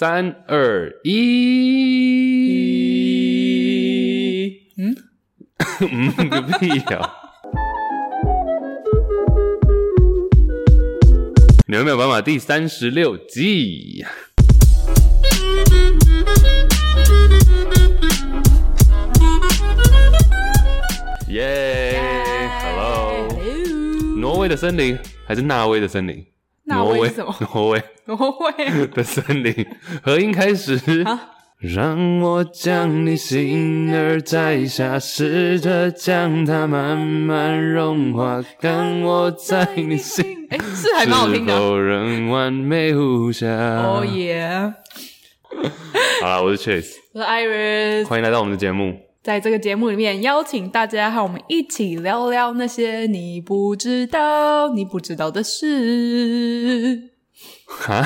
3、2、1，个屁呀！你有没有办法？第36集。耶 ！Hello， 挪威的森林还是纳威的森林？ 纳威是什么？ 挪威的森林，合音开始。让我将你心儿摘下，试着将它慢慢融化，看我在你心是还蛮好听的， 是否仍完美无瑕。 哦耶！ 好啦，我是 Chase， 我是 Iris， 欢迎来到我们的节目。 在这个节目里面，邀请大家和我们一起聊聊那些你不知道的事。 哈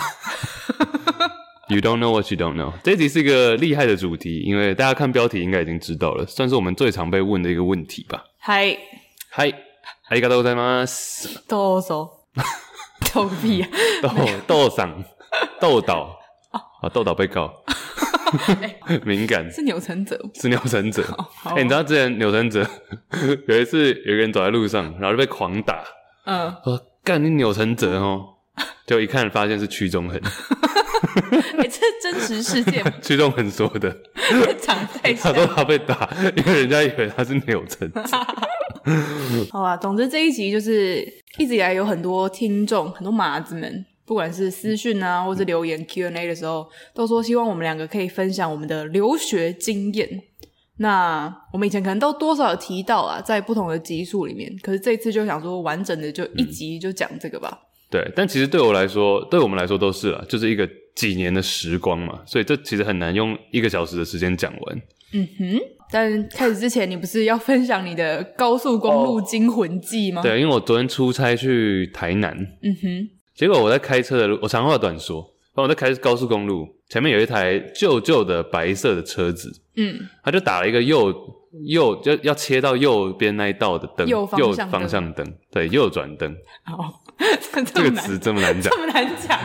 ？You don't know what you don't know。这一集是一个厉害的主题，因为大家看标题应该已经知道了，算是我们最常被问的一个问题吧。 嗨， ありがとうございます。 どうぞ。逗个屁啊！ 豆上豆岛啊，豆岛被告。敏感是钮承泽， 是钮承泽。你知道之前钮承泽有一次有一个人走在路上，然后就被狂打。说干你钮承泽哦，就一看发现是屈中恒。 这是真实事件吗？ 屈中恒说的， 长太像。 他说他被打，因为人家以为他是钮承泽。 好啦，总之这一集就是一直以来有很多听众，很多麻子们，不管是私讯啊，或是留言 Q&A 的时候，都说希望我们两个可以分享我们的留学经验。那我们以前可能都多少有提到啊，在不同的集数里面，可是这一次就想说完整的就一集就讲这个吧。 对，但其实对我们来说都是啦，就是一个几年的时光嘛，所以这其实很难用1个小时的时间讲完。 但开始之前你不是要分享你的高速公路惊魂记吗？ 对，因为我昨天出差去台南，结果我在开车的路，我长话短说，我在开高速公路，前面有一台旧旧的白色的车子，他就打了一个右就要切到右边那一道的灯，右方向灯，对，右转灯。这个词这么难讲， 这么难讲。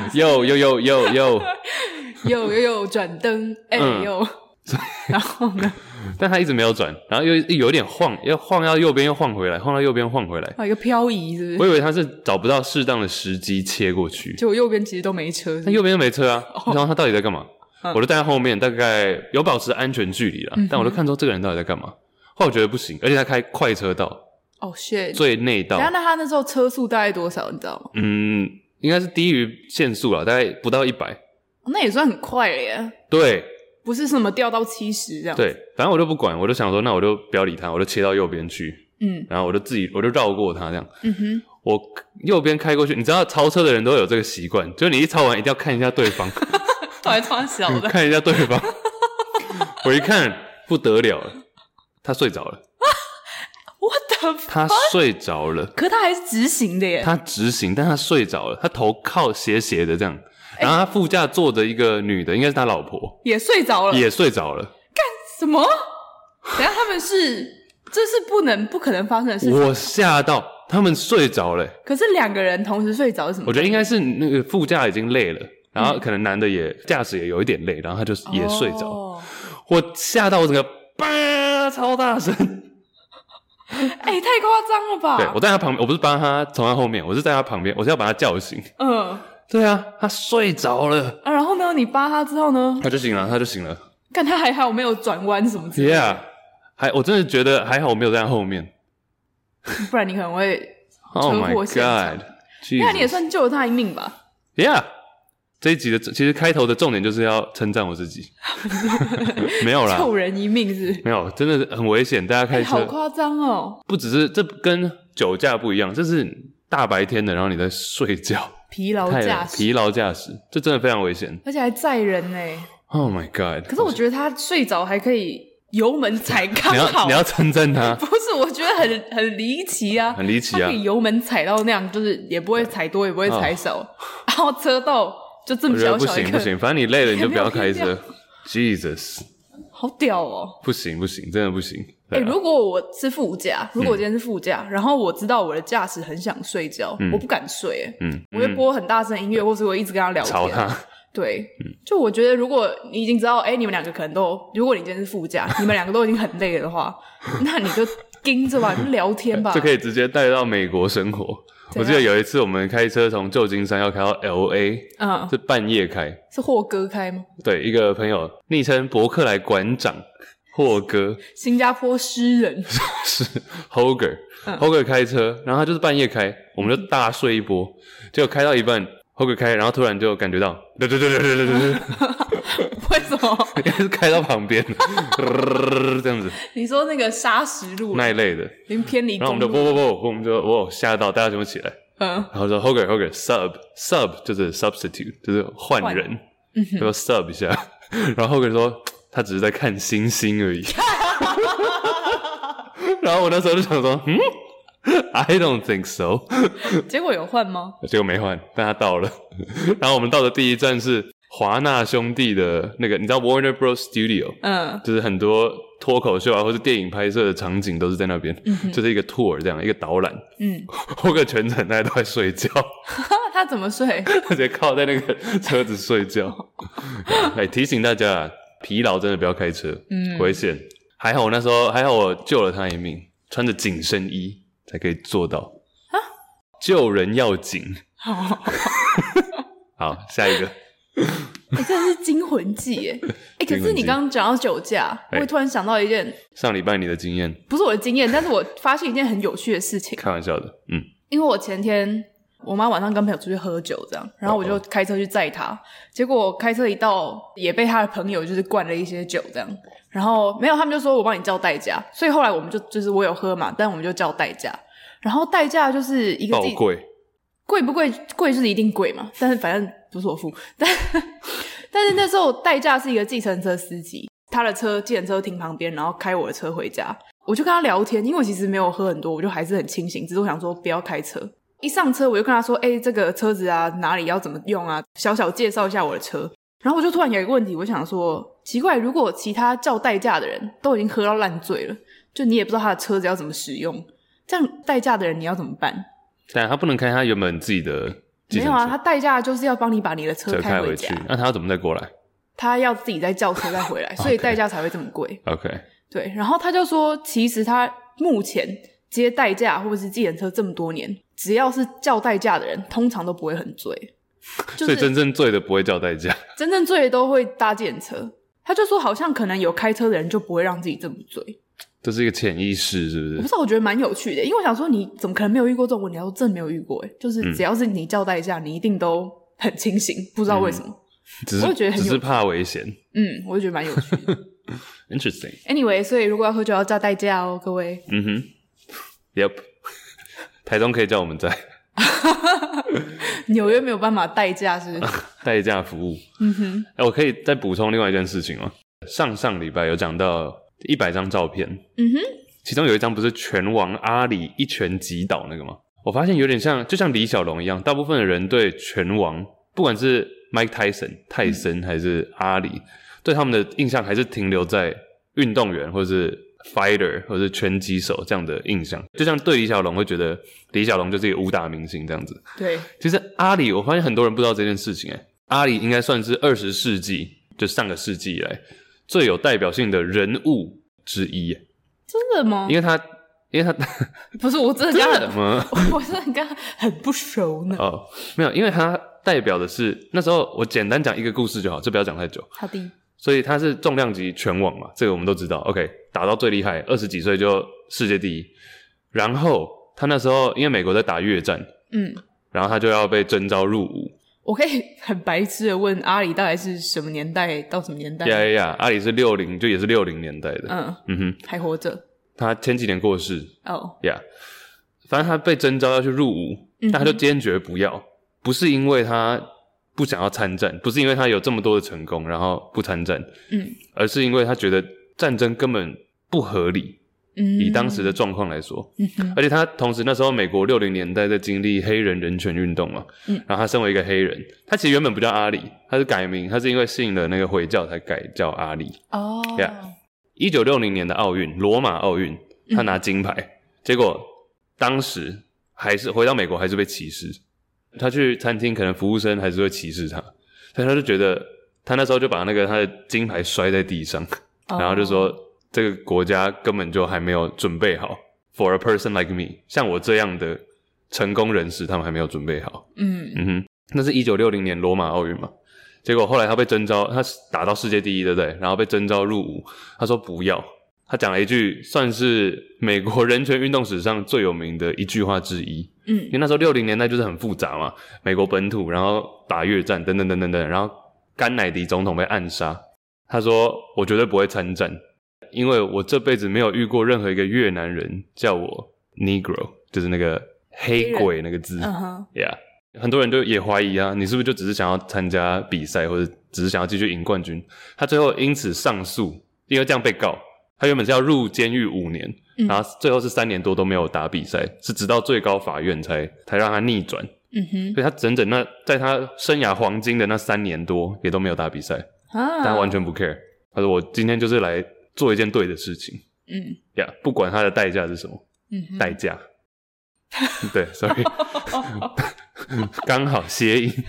右转灯，然后呢？ 但他一直没有转，然后又有点晃，要晃到右边又晃回来，晃到右边晃回来， 一个漂移是不是？ 我以为他是找不到适当的时机切过去， 结果右边其实都没车， 他右边都没车啊。然后他到底在干嘛？我就站在后面，大概有保持安全距离啦，但我就看出这个人到底在干嘛。后来我觉得不行，而且他开快车道。 shit， 最内道。 那他那时候车速大概多少你知道吗？ 应该是低于限速啦，大概不到100。 那也算很快了耶。对，不是什么掉到70这样。 对，反正我就不管，我就想说那我就不要理他，我就切到右边去。然后我就绕过他这样。我右边开过去，你知道超车的人都有这个习惯，就是你一超完一定要看一下对方。 到底超小的。 看一下对方。我一看不得了了，他睡着了。他睡着了， 可他还是直行的耶。 他直行，但他睡着了，他头靠斜斜的这样，然后他副驾坐着一个女的，应该是他老婆， 也睡着了，干什么？等一下这是不可能发生的事情。 我吓到，他们睡着了。 可是2个人同时睡着是什么？ 我觉得应该是那个副驾已经累了，然后可能男的驾驶也有一点累，然后他就也睡着。我吓到我整个叭超大声。 太夸张了吧。 对，我在他旁边，我不是帮他从他后面，我是在他旁边，我是要把他叫醒。对啊，他睡着了。 然后呢，你扒他之后呢？他就醒了。 看他还好没有转弯什么之类的。 我真的觉得还好我没有在他后面， 不然你可能会车祸现场。那你也算救了他一命吧。 这一集的其实开头的重点就是要称赞我自己。没有啦， 救人一命是没有，真的是很危险，大家开车好夸张哦。 不只是这跟酒驾不一样，这是大白天的，然后你在睡觉，疲劳驾驶，这真的非常危险， 而且还载人耶。 Oh my god！ 可是我觉得他睡着还可以油门踩刚好。 你要称赞他？ 不是，我觉得很离奇啊， 很离奇啊！ 他可以油门踩到那样，就是也不会踩多，也不会踩少，然后车道就这么小小一个。 不行，反正你累了你就不要开车。Jesus， 好屌哦！ 不行，真的不行。 如果我是副驾，如果我今天是副驾，然后我知道我的驾驶很想睡觉，我不敢睡，我会播很大声音乐，或是我一直跟他聊天， 吵他。 对，就我觉得如果你已经知道你们两个可能都，如果你今天是副驾，你们两个都已经很累了的话，那你就盯着吧，就聊天吧， 这可以直接带到美国生活。我记得有一次我们开车从旧金山要开到 LA， 是半夜开，是霍哥开吗？ 对，一个朋友昵称伯克莱馆长霍哥， 新加坡诗人是 Hoger 开车，然后他就是半夜开，我们就大睡一波，结果开到一半 Hoger 开，然后突然就感觉到对为什么？ 应该是开到旁边这样子。 你说那个砂石路那一类的， 偏离公路， 然后我们就不，我们就吓到，大家全部起来，然后说 Hoger sub 就是 substitute 就是换人，就 sub 一下，然后 Hoger 说他只是在看星星而已。然后我那时候就想说I don't think so 结果有换吗？ 结果没换，但他到了。然后我们到的第一站是华纳兄弟的那个，你知道 Warner Bros Studio， 就是很多脱口秀啊或是电影拍摄的场景都是在那边，就是一个 tour 这样一个导览。后个全程大家都在睡觉。 他怎么睡？ 他直接靠在那个车子睡觉。提醒大家啊，疲劳真的不要开车，危险。还好我那时候我救了他一命，穿着紧身衣才可以做到。救人要紧。好，下一个。 真的是惊魂记耶！可是你刚刚讲到酒驾，我会突然想到一件上礼拜你的经验， 不是我的经验，但是我发现一件很有趣的事情。 开玩笑的， 因为我前天我妈晚上跟朋友出去喝酒，这样，然后我就开车去载她，结果开车一到也被她的朋友就是灌了一些酒，这样，然后没有，他们就说我帮你叫代驾，所以后来我们就是我有喝嘛，但我们就叫代驾，然后代驾就是一个爆贵不贵？贵就是一定贵嘛，但是反正不是我付，但是那时候代驾是一个计程车司机，他的计程车停旁边，然后开我的车回家，我就跟他聊天，因为我其实没有喝很多，我就还是很清醒，只是我想说不要开车。一上车我就跟他说这个车子啊哪里要怎么用啊，小小介绍一下我的车。然后我就突然有一个问题，我想说奇怪，如果其他叫代驾的人都已经喝到烂醉了，就你也不知道他的车子要怎么使用，这样代驾的人你要怎么办？ 但他不能开他原本自己的计程车。 没有啊，他代驾就是要帮你把你的车开回家。 那他要怎么再过来？ 他要自己再叫车再回来，所以代驾才会这么贵。 OK， 对，然后他就说其实他目前接代驾或者是计程车这么多年，只要是叫代驾的人通常都不会很醉。就是、 所以真正醉的不会叫代驾， 真正醉的都会搭计程车。他就说好像可能有开车的人就不会让自己这么醉， 这是一个潜意识是不是？ 我不知道，我觉得蛮有趣的，因为我想说你怎么可能没有遇过这种问题？我真的没有遇过就是只要是你叫代驾你一定都很清醒，不知道为什么，我就觉得很有趣， 只是怕危险。 我就觉得蛮有趣的。 Interesting. Anyway， 所以如果要喝酒要叫代驾哦，各位。 Yep. 台中可以叫我们在。 纽约没有办法代驾是不是？ 代驾服务。我可以再补充另外一件事情吗？上礼拜有讲到100张照片，其中有一张不是拳王阿里一拳击倒那个吗？我发现有点像，就像李小龙一样，大部分的人对拳王，不管是 Mike Tyson 泰森还是阿里，对他们的印象还是停留在运动员或是 fighter 或是拳击手这样的印象，就像对李小龙会觉得李小龙就是一个武打明星这样子。 对，其实阿里我发现很多人不知道这件事情阿里应该算是20世纪就上个世纪以来最有代表性的人物之一。 真的吗？ 因为他不是，我真的跟他我真的跟他很不熟呢。 没有，因为他代表的是那时候我简单讲一个故事就好，这不要讲太久。 好的。 所以他是重量级拳王嘛，这个我们都知道。OK， 打到最厉害，20几岁就世界第一。然后他那时候因为美国在打越战，然后他就要被征召入伍。 我可以很白痴的问阿里大概是什么年代到什么年代？ 阿里是60，就也是60年代的。 还活着。 他前几年过世。 yeah， 反正他被征召要去入伍，但他就坚决不要，不是因为他不想要参战，不是因为他有这么多的成功然后不参战，而是因为他觉得战争根本不合理，以当时的状况来说，而且他同时那时候美国60年代在经历黑人人权运动嘛，然后他身为一个黑人，他其实原本不叫阿里，他是改名，他是因为信了那个回教才改叫阿里。1960年的奥运，罗马奥运，他拿金牌，结果当时还是回到美国还是被歧视。他去餐厅可能服务生还是会歧视他， 所以他就觉得他那时候就把他的金牌摔在地上，然后就说这个国家根本就还没有准备好 for a person like me， 像我这样的成功人士他们还没有准备好。那是1960年罗马奥运嘛，结果后来他被征召，他打到世界第一对不对，然后被征召入伍，他说不要，他讲了一句算是美国人权运动史上最有名的一句话之一。因为那时候60年代就是很复杂嘛，美国本土，然后打越战等等等等等，然后甘乃迪总统被暗杀，他说我绝对不会参战，因为我这辈子没有遇过任何一个越南人叫我 Negro， 就是那个黑鬼那个字。Yeah， 很多人就也怀疑啊，你是不是就只是想要参加比赛，或者只是想要继续赢冠军？他最后因此上诉，因为这样被告，他原本是要入监狱5年，然后最后是3年多都没有打比赛，是直到最高法院才让他逆转。所以他整整在他生涯黄金的那3年多也都没有打比赛，但他完全不 care。他说我今天就是来做一件对的事情。不管他的代价是什么。代价。对 ，sorry， 刚好谐音。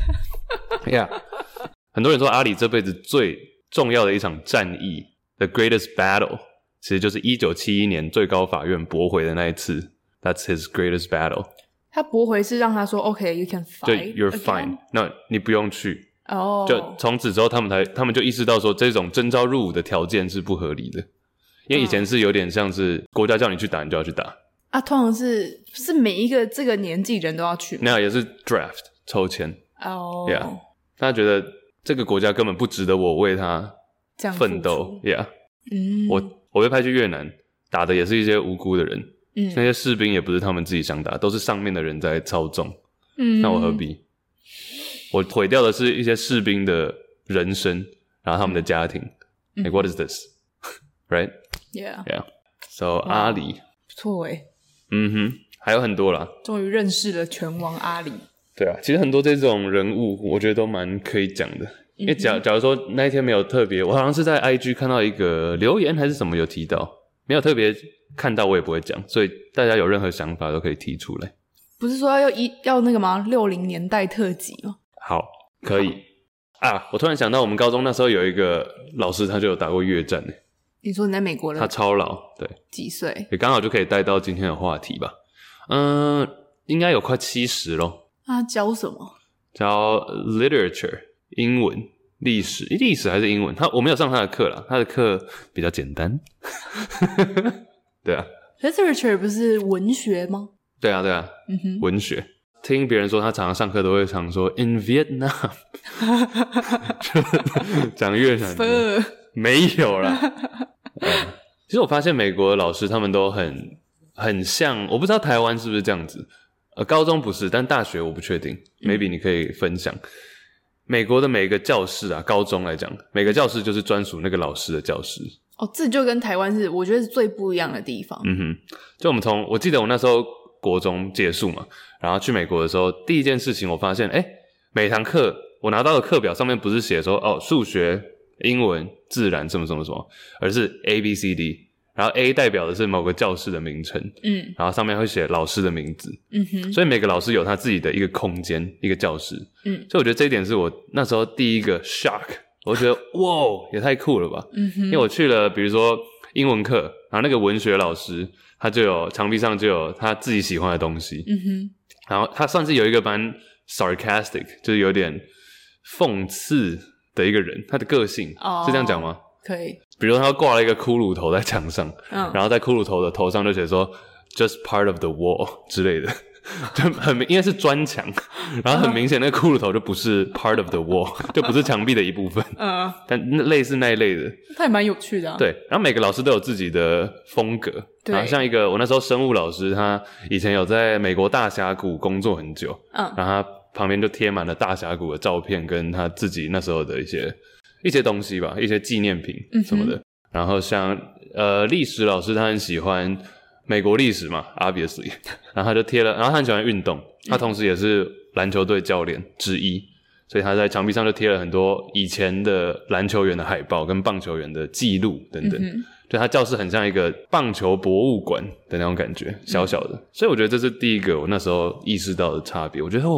很多人说阿里这辈子最重要的一场战役 ，the greatest battle， 其实就是1971年最高法院驳回的那一次 ，that's his greatest battle。 他驳回是让他说 ，OK，you can fight， 就 you're fine， 那你不用去。就从此之后，他们就意识到说，这种征召入伍的条件是不合理的，因为以前是有点像是国家叫你去打，你就要去打。通常是每一个这个年纪人都要去吗？ 那也是 draft 抽签。他觉得这个国家根本不值得我为他奋斗。我被派去越南，打的也是一些无辜的人。那些士兵也不是他们自己想打，都是上面的人在操纵。那我何必？我毁掉的是一些士兵的人生，然后他们的家庭。Like what is this? Right? Yeah. So 阿里不错耶。 还有很多啦。 终于认识了拳王阿里。 对啊，其实很多这种人物，我觉得都蛮可以讲的。因为假如说那一天没有特别，我好像是在 IG 看到一个留言还是什么有提到，没有特别看到我也不会讲，所以大家有任何想法都可以提出来。 不是说要那个吗？60年代特辑吗？ 好，可以啊！我突然想到，我们高中那时候有一个老师，他就有打过越战。 你说你在美国了？ 他超老，对， 几岁？ 也刚好就可以带到今天的话题吧。应该有快70咯。 他教什么？ 教 literature 英文、历史还是英文？我没有上他的课啦，他的课比较简单。对啊 ，literature 不是文学吗？ 对啊，文学。听别人说他常常上课都会常说 in Vietnam， 讲越南没有啦。其实我发现美国的老师他们都很像，我不知道台湾是不是这样子。高中不是，但大学我不确定。maybe 你可以分享。美国的每个教室啊，高中来讲，每个教室就是专属那个老师的教室。 这就跟台湾我觉得是最不一样的地方。 就我记得我那时候国中结束嘛，然后去美国的时候，第一件事情我发现，每堂课我拿到的课表上面不是写说数学、英文、自然什么什么什么，而是 ABCD， 然后 A 代表的是某个教室的名称，然后上面会写老师的名字，所以每个老师有他自己的一个空间，一个教室，所以我觉得这一点是我那时候第一个 shock， 我觉得哇，也太酷了吧，因为我去了，比如说英文课，然后那个文学老师他就有墙壁上就有他自己喜欢的东西，然后他算是有一个蛮 sarcastic， 就是有点讽刺的一个人，他的个性是这样讲吗？ 可以。 比如说他挂了一个骷髅头在墙上，然后在骷髅头的头上就写说 just part of the wall 之类的，就因为是砖墙，然后很明显那个骷髅头就不是 part of the wall， 就不是墙壁的一部分，但类似那一类的， 他也蛮有趣的啊。 对，然后每个老师都有自己的风格，然后像我那时候生物老师，他以前有在美国大峡谷工作很久，然后他旁边就贴满了大峡谷的照片跟他自己那时候的一些东西吧，一些纪念品什么的。然后像历史老师他很喜欢美国历史嘛 obviously， 然后他就贴了，然后他很喜欢运动，他同时也是篮球队教练之一，所以他在墙壁上就贴了很多以前的篮球员的海报跟棒球员的记录等等，对，他教室很像一个棒球博物馆的那种感觉，小小的，所以我觉得这是第一个我那时候意识到的差别，我觉得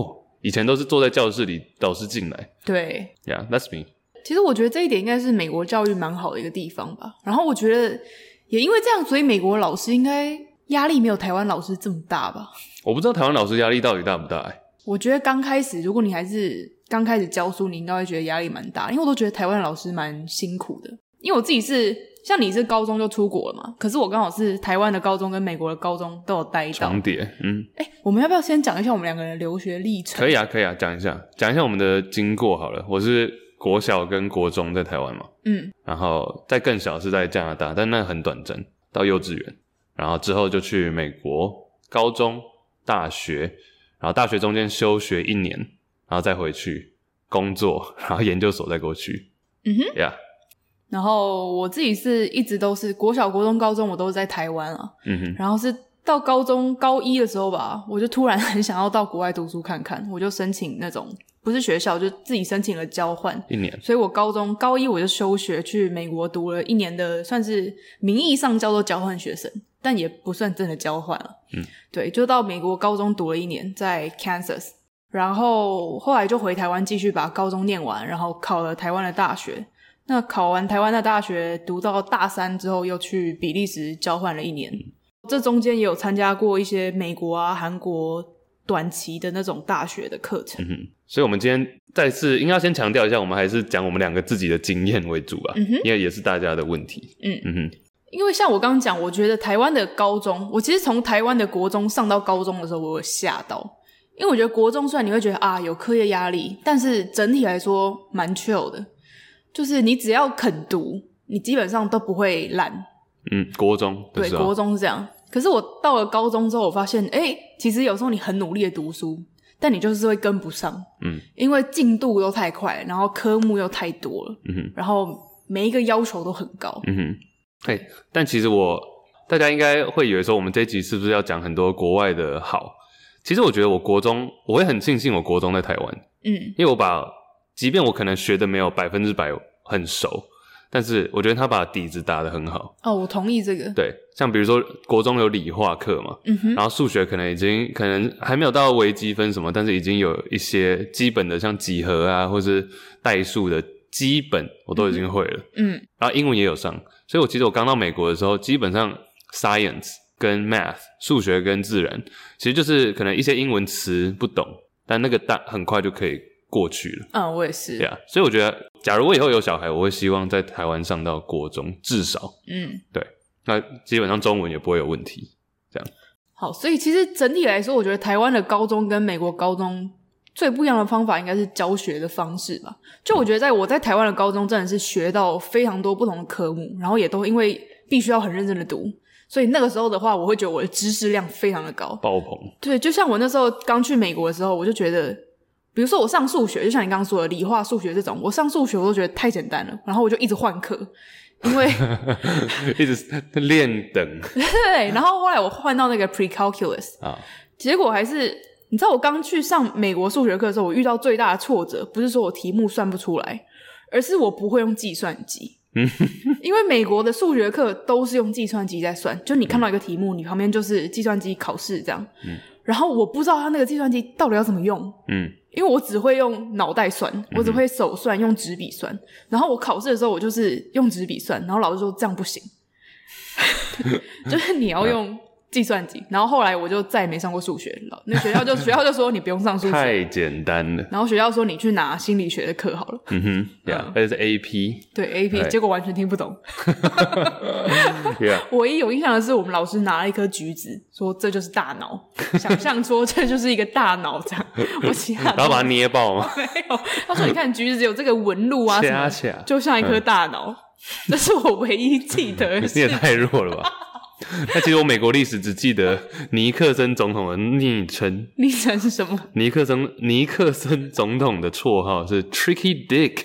以前都是坐在教室里，老师进来。 对 ，Yeah, that's me。 其实我觉得这一点应该是美国教育蛮好的一个地方吧。然后我觉得也因为这样，所以美国老师应该压力没有台湾老师这么大吧。 我不知道台湾老师压力到底大不大我觉得刚开始如果你还是刚开始教书，你应该会觉得压力蛮大，因为我都觉得台湾的老师蛮辛苦的。因为我自己是像你是高中就出国了嘛，可是我刚好是台湾的高中跟美国的高中都有待到重叠。 我们要不要先讲一下我们两个人的留学历程？ 可以啊，讲一下我们的经过好了。我是国小跟国中在台湾嘛，然后再更小是在加拿大，但那很短暂，到幼稚园，然后之后就去美国高中、大学，然后大学中间休学1年，然后再回去工作，然后研究所再过去。Yeah。 然后我自己是一直都是国小、国中、高中我都是在台湾啊，然后是到高中高一的时候吧，我就突然很想要到国外读书看看，我就申请那种不是学校，就自己申请了交换 1年， 所以我高一我就休学去美国读了1年的，算是名义上叫做交换学生，但也不算真的交换了。对，就到美国高中读了1年，在 Kansas， 然后后来就回台湾继续把高中念完，然后考了台湾的大学。那考完台湾的大学，读到大3之后，又去比利时交换了1年。这中间也有参加过一些美国啊、韩国短期的那种大学的课程。 所以我们今天再次应该要先强调一下，我们还是讲我们两个自己的经验为主啊，因为也是大家的问题。 因为像我刚刚讲，我觉得台湾的高中，我其实从台湾的国中上到高中的时候，我有吓到。因为我觉得国中虽然你会觉得啊有课业压力，但是整体来说蛮 chill 的，就是你只要肯读，你基本上都不会烂。 国中对，国中是这样。可是我到了高中之后，我发现其实有时候你很努力的读书，但你就是会跟不上。因为进度都太快，然后科目又太多了。然后每一个要求都很高。 但其实大家应该会以为说我们这一集是不是要讲很多国外的好。其实我觉得我会很庆幸我国中在台湾。因为即便我可能学的没有100%很熟，但是我觉得他把底子打得很好。 我同意这个。 对，像比如说国中有理化课嘛，然后数学可能还没有到微积分什么，但是已经有一些基本的像几何啊或是代数的基本我都已经会了。然后英文也有上，所以其实我刚到美国的时候，基本上 science 跟 math 数学跟自然其实就是可能一些英文词不懂，但那个很快就可以过去了。我也是。所以我觉得假如我以后有小孩，我会希望在台湾上到国中至少。对，那基本上中文也不会有问题这样。 好，所以其实整体来说，我觉得台湾的高中跟美国高中最不一样的方法应该是教学的方式吧。就我觉得我在台湾的高中真的是学到非常多不同的科目，然后也都因为必须要很认真的读，所以那个时候的话，我会觉得我的知识量非常的高， 爆棚。对， 就像我那时候刚去美国的时候，我就觉得比如说我上数学，就像你刚刚说的理化数学这种，我上数学我都觉得太简单了，然后我就一直换课，因为一直练等。 对，然后后来我换到那个 pre-calculus，结果还是你知道我刚去上美国数学课的时候，我遇到最大的挫折不是说我题目算不出来，而是我不会用计算机。因为美国的数学课都是用计算机在算，就你看到一个题目，你旁边就是计算机考试这样。然后我不知道他那个计算机到底要怎么用。因为我只会用脑袋算，我只会手算，用纸笔算。然后我考试的时候我就是用纸笔算，然后老师说这样不行。就是你要用计算机，然后后来我就再也没上过数学了。那学校就说你不用上数学， 太简单了。 然后学校说你去拿心理学的课好了。 而且是 AP。 对 AP， 结果完全听不懂。唯一有印象的是我们老师拿了一颗橘子，说这就是大脑，想象说这就是一个大脑这样。我其他然后把它捏爆吗？ 没有，他说你看橘子有这个纹路啊什么，就像一颗大脑。这是我唯一记得的事。 你也太弱了吧。那其实我美国历史只记得尼克森总统的昵称。 昵称是什么？ 尼克森总统的绰号是 Tricky Dick。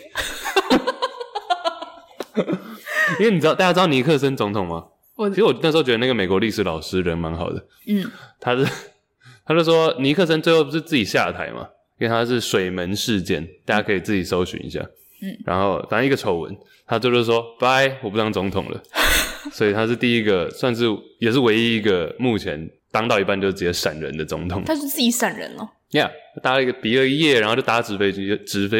因为大家知道尼克森总统吗？其实我那时候觉得那个美国历史老师人蛮好的。他就说尼克森最后不是自己下台嘛，因为他是水门事件，大家可以自己搜寻一下。然后反正一个丑闻，他就是说拜，我不当总统了。所以他是第一个，也是唯一一个目前当到一半就直接闪人的总统。 他是自己闪人了。 Yeah， 搭了一个比了一夜，然后就搭直飞机，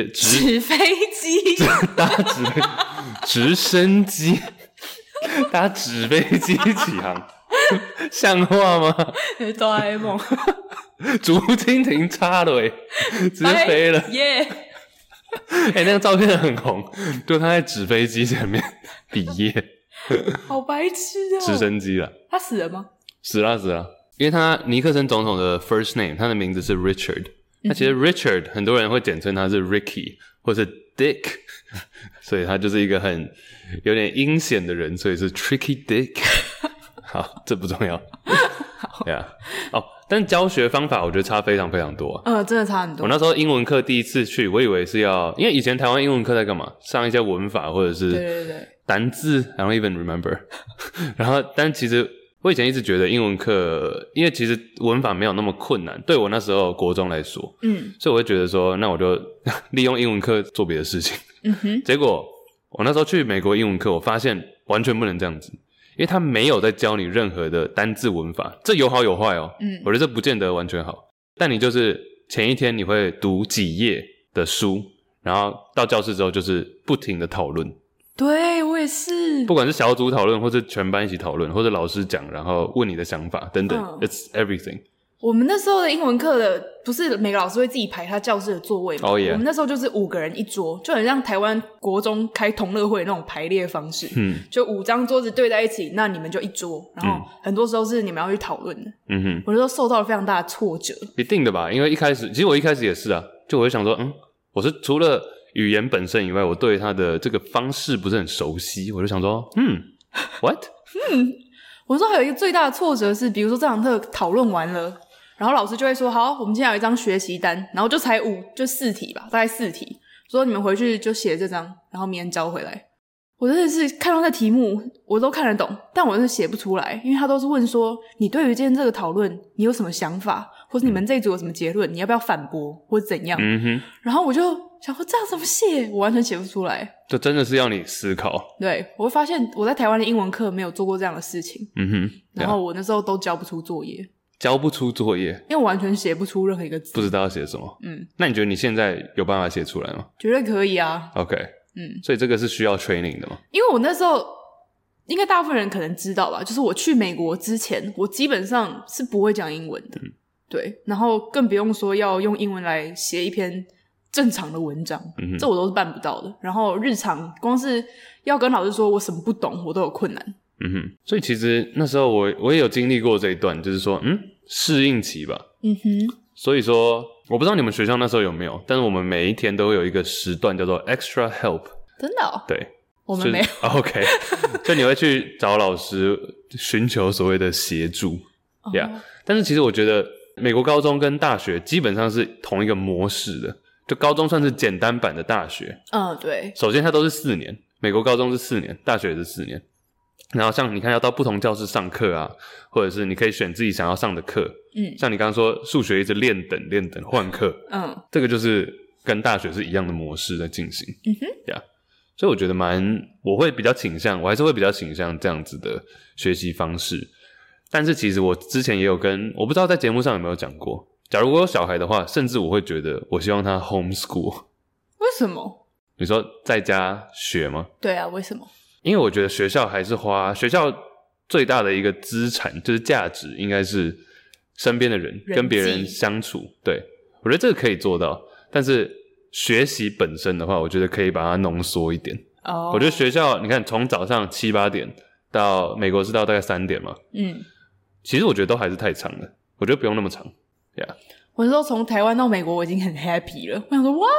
搭直升机，搭纸飞机起航，像话吗？ 哆啦 A 梦， 竹蜻蜓插了直接飞了， 耶！ 那个照片很红，就他在纸飞机前面比耶， 好白痴哦！ 直升机啦， 他死了吗？ 死了，因为他尼克森总统的 first name， 他的名字是 Richard， 那其实 Richard 很多人会简称他是 Ricky 或是 Dick， 所以他就是一个很有点阴险的人，所以是 Tricky Dick。好，这不重要。Yeah. 但教学方法我觉得差非常非常多真的差很多。 我那时候英文课第一次去，我以为是要，因为以前台湾英文课在干嘛？上一些文法或者是单字 I don't even remember 然后但其实我以前一直觉得英文课，因为其实文法没有那么困难，对我那时候国中来说，所以我会觉得说那我就利用英文课做别的事情。结果我那时候去美国英文课，我发现完全不能这样子，因为他没有在教你任何的单字文法，这有好有坏哦。我觉得这不见得完全好，但你就是前一天你会读几页的书，然后到教室之后就是不停的讨论。 对，我也是， 不管是小组讨论或是全班一起讨论，或者老师讲然后问你的想法等等，It's everything。 我们那时候的英文课的不是每个老师会自己排他教室的座位吗？ yeah. 我们那时候就是5个人一桌，就很像台湾国中开同乐会那种排列方式。就5张桌子对在一起，那你们就一桌，然后很多时候是你们要去讨论的。我那时候受到了非常大的挫折。 一定的吧，因为其实我一开始也是啊，就我就想说我是除了语言本身以外，我对他的这个方式不是很熟悉，我就想说what 我说还有一个最大的挫折是，比如说这堂课讨论完了，然后老师就会说好，我们今天有一张学习单，然后就才4题吧，大概4题，说你们回去就写这张，然后明天交回来。我真的是看到那题目我都看得懂，但我是写不出来，因为他都是问说你对于今天这个讨论你有什么想法，或是你们这一组有什么结论，你要不要反驳或者怎样。然后我就想说这样怎么写，我完全写不出来， 就真的是要你思考。 对，我会发现我在台湾的英文课没有做过这样的事情。然后我那时候都交不出作业，因为我完全写不出任何一个字， 不知道要写什么。那你觉得你现在有办法写出来吗？ 绝对可以啊。 OK，所以这个是需要 training 的吗？ 因为我那时候应该大部分人可能知道吧，就是我去美国之前我基本上是不会讲英文的。对，然后更不用说要用英文来写一篇正常的文章，这我都是办不到的。然后日常光是要跟老师说我什么不懂我都有困难。 所以其实那时候我也有经历过这一段，就是说适应期吧。所以说我不知道你们学校那时候有没有，但是我们每一天都会有一个时段叫做 extra help。 真的哦？ 对， 我们没有。 OK， 就你会去找老师寻求所谓的协助。但是其实我觉得美国高中跟大学基本上是同一个模式的，就高中算是简单版的大学。对，首先它都是4年，美国高中是4年，大学也是4年。然后像你看要到不同教室上课啊，或者是你可以选自己想要上的课。像你刚刚说数学一直练等换课，这个就是跟大学是一样的模式在进行。所以我觉得我还是会比较倾向这样子的学习方式。但是其实我之前也有我不知道在节目上有没有讲过，假如我有小孩的话，甚至我会觉得我希望他 homeschool。 为什么？ 你说在家学吗？ 对啊，为什么？因为我觉得学校最大的一个资产就是价值应该是身边的人跟别人相处。对，我觉得这个可以做到，但是学习本身的话，我觉得可以把它浓缩一点。我觉得学校你看从早上7、8点到美国是到大概3点嘛，其实我觉得都还是太长了，我觉得不用那么长。 我那时候从台湾到美国我已经很 happy 了，我想说哇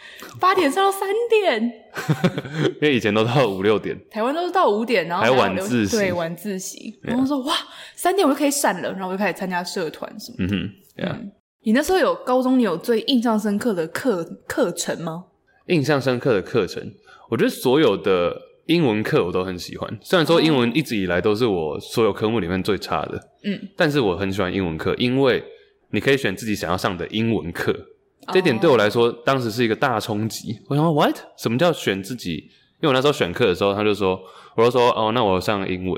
8点上到3点因为以前都到5、6点， 台湾都是到5点，然后还晚自习。 对，晚自习。然后说哇3点我就可以闪了，然后我就开始参加社团什么的。你那时候高中你有最印象深刻的课程吗？印象深刻的课程， 我觉得所有的英文课我都很喜欢，虽然说英文一直以来都是我所有科目里面最差的，但是我很喜欢英文课，因为你可以选自己想要上的英文课。这点对我来说当时是一个大冲击。我想说 what？ 什么叫选自己？因为我那时候选课的时候我就说那我上英文，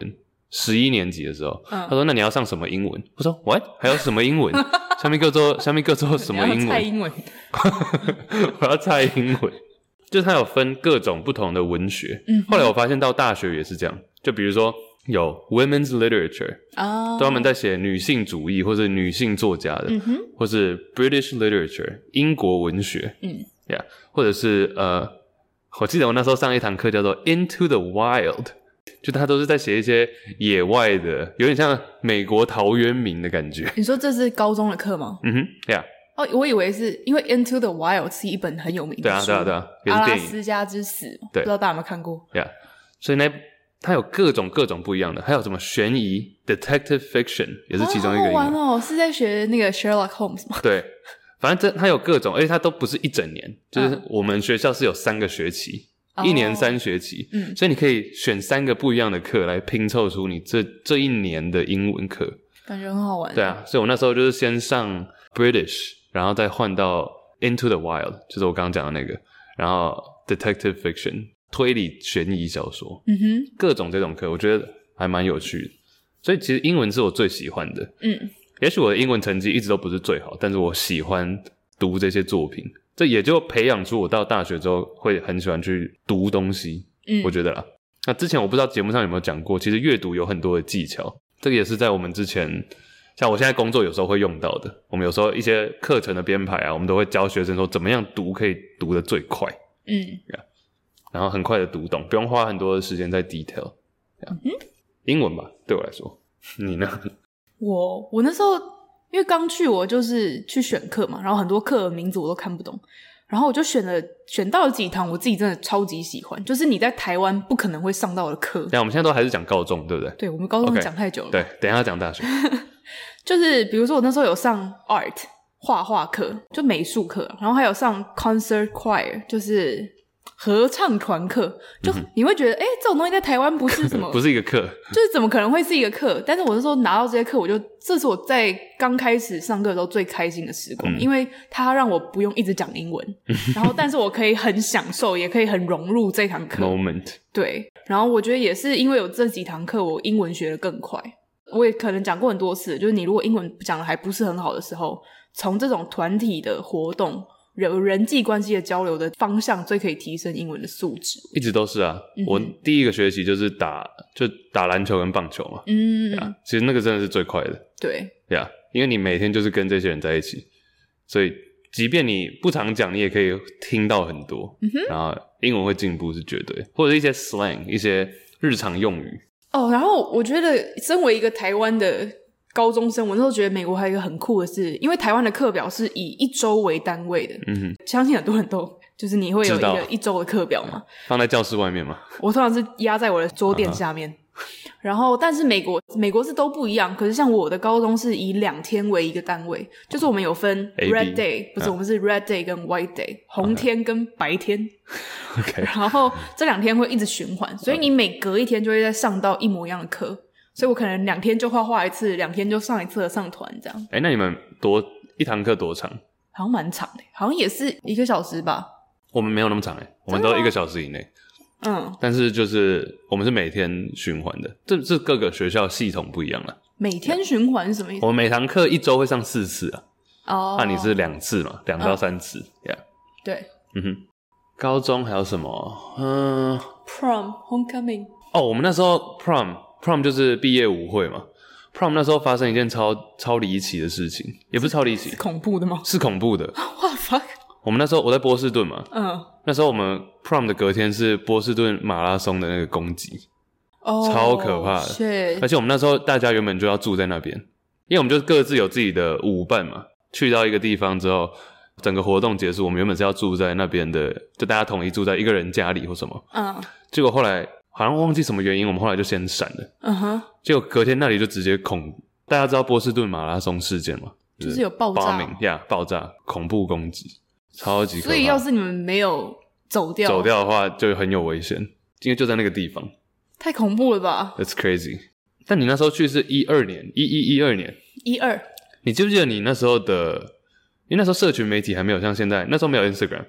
11年级的时候，他说那你要上什么英文？我说 what 还有什么英文？下面各做什么英文？ 蔡英文我要蔡英文。就是他有分各种不同的文学，后来我发现到大学也是这样，就比如说有 women's literature， 专门在写女性主义或是女性作家的，或是 British literature 英国文学，yeah， 或者是我记得我那时候上一堂课叫做 Into the Wild， 就他都是在写一些野外的，有点像美国陶渊明的感觉。 你说这是高中的课吗 ？yeah。 我以为是因为 Into the Wild 是一本很有名的书， 对啊，也是电影。阿拉斯加之死，不知道大家有没有看过？ 对啊，所以它有各种不一样的，还有什么悬疑 detective fiction 也是其中一个。 好玩哦，是在学那个 Sherlock Holmes 吗？ 对，反正它有各种，而且它都不是一整年，就是我们学校是有3个学期，1年3学期，所以你可以选3个不一样的课来拼凑出你这一年的英文课， 感觉很好玩。 对啊，所以我那时候就是先上 British。然后再换到 Into the Wild， 就是我刚刚讲的那个，然后 Detective Fiction 推理悬疑小说，各种这种课，我觉得还蛮有趣的。所以其实英文是我最喜欢的，也许我的英文成绩一直都不是最好，但是我喜欢读这些作品，这也就培养出我到大学之后会很喜欢去读东西，我觉得啦。那之前我不知道节目上有没有讲过，其实阅读有很多的技巧，这个也是在我们之前。像我现在工作有时候会用到的，我们有时候一些课程的编排啊，我们都会教学生说怎么样读可以读得最快，然后很快的读懂，不用花很多的时间在 detail，英文吧，对我来说，你呢？ 我那时候因为刚去，我就是去选课嘛，然后很多课的名字我都看不懂，然后我就选到了几堂我自己真的超级喜欢，就是你在台湾不可能会上到的课。 我们现在都还是讲高中，对不对？ 对，我们高中讲太久了。 对，等一下讲大学。 就是比如说我那时候有上 art 画画课，就美术课，然后还有上 concert choir 就是合唱团课，就你会觉得这种东西在台湾不是什么不是一个课， 就是怎么可能会是一个课？但是我那时候拿到这些课，这是我在刚开始上课的时候最开心的时光，因为它让我不用一直讲英文，然后但是我可以很享受，也可以很融入这堂课 moment。 对，然后我觉得也是因为有这几堂课，我英文学得更快。我也可能讲过很多次，就是你如果英文讲得还不是很好的时候，从这种团体的活动人际关系的交流的方向最可以提升英文的素质。 一直都是啊，我第一个学期就是打篮球跟棒球嘛，其实那个真的是最快的。 对因为你每天就是跟这些人在一起，所以即便你不常讲，你也可以听到很多，然后英文会进步是绝对，或者一些 slang 一些日常用语。 然后我觉得身为一个台湾的高中生，我那时候觉得美国还有一个很酷的是，因为台湾的课表是以1周为单位的，相信很多人都就是你会有一个1周的课表嘛， 放在教室外面嘛， 我通常是压在我的桌垫下面，然后但是美国是都不一样，可是像我的高中是以2天为一个单位，就是我们有分 red day， 不是我们是 red day 跟 white day， 红天跟白天 ，okay. 然后这2天会一直循环，所以你每隔1天就会再上到一模一样的课，所以我可能2天就画一次，2天就上一次的上团这样。 那你们一堂课多长？ 好像蛮长的，好像也是1个小时吧。 我们没有那么长我们都1个小时以内。但是就是我们是每天循环的，这各个学校系统不一样啦。 每天循环是什么意思？ 我们每堂课1周会上4次啊。那你是2次嘛，2到3次对。 高中还有什么 prom homecoming。 我们那时候 prom 就是毕业舞会嘛。prom 那时候发生一件超离奇的事情，也不是超离奇， 是恐怖的吗？ 是恐怖的。 What the fuck？ 我们那时候我在波士顿嘛，那时候我们 prom 的隔天是波士顿马拉松的那个攻击，超可怕的。 shit。 而且我们那时候大家原本就要住在那边，因为我们就各自有自己的舞伴嘛，去到一个地方之后，整个活动结束，我们原本是要住在那边的，就大家统一住在一个人家里或什么。结果后来好像忘记什么原因，我们后来就先闪了。结果隔天那里就直接大家知道波士顿马拉松事件吗？ 就是有爆炸爆炸恐怖攻击，超级可怕。 所以要是你们没有走掉的话就很有危险，因为就在那个地方。 太恐怖了吧。 That's crazy。 但你那时候去是12年，12年 12。 你记不记得你那时候社群媒体还没有像现在，那时候没有 Instagram。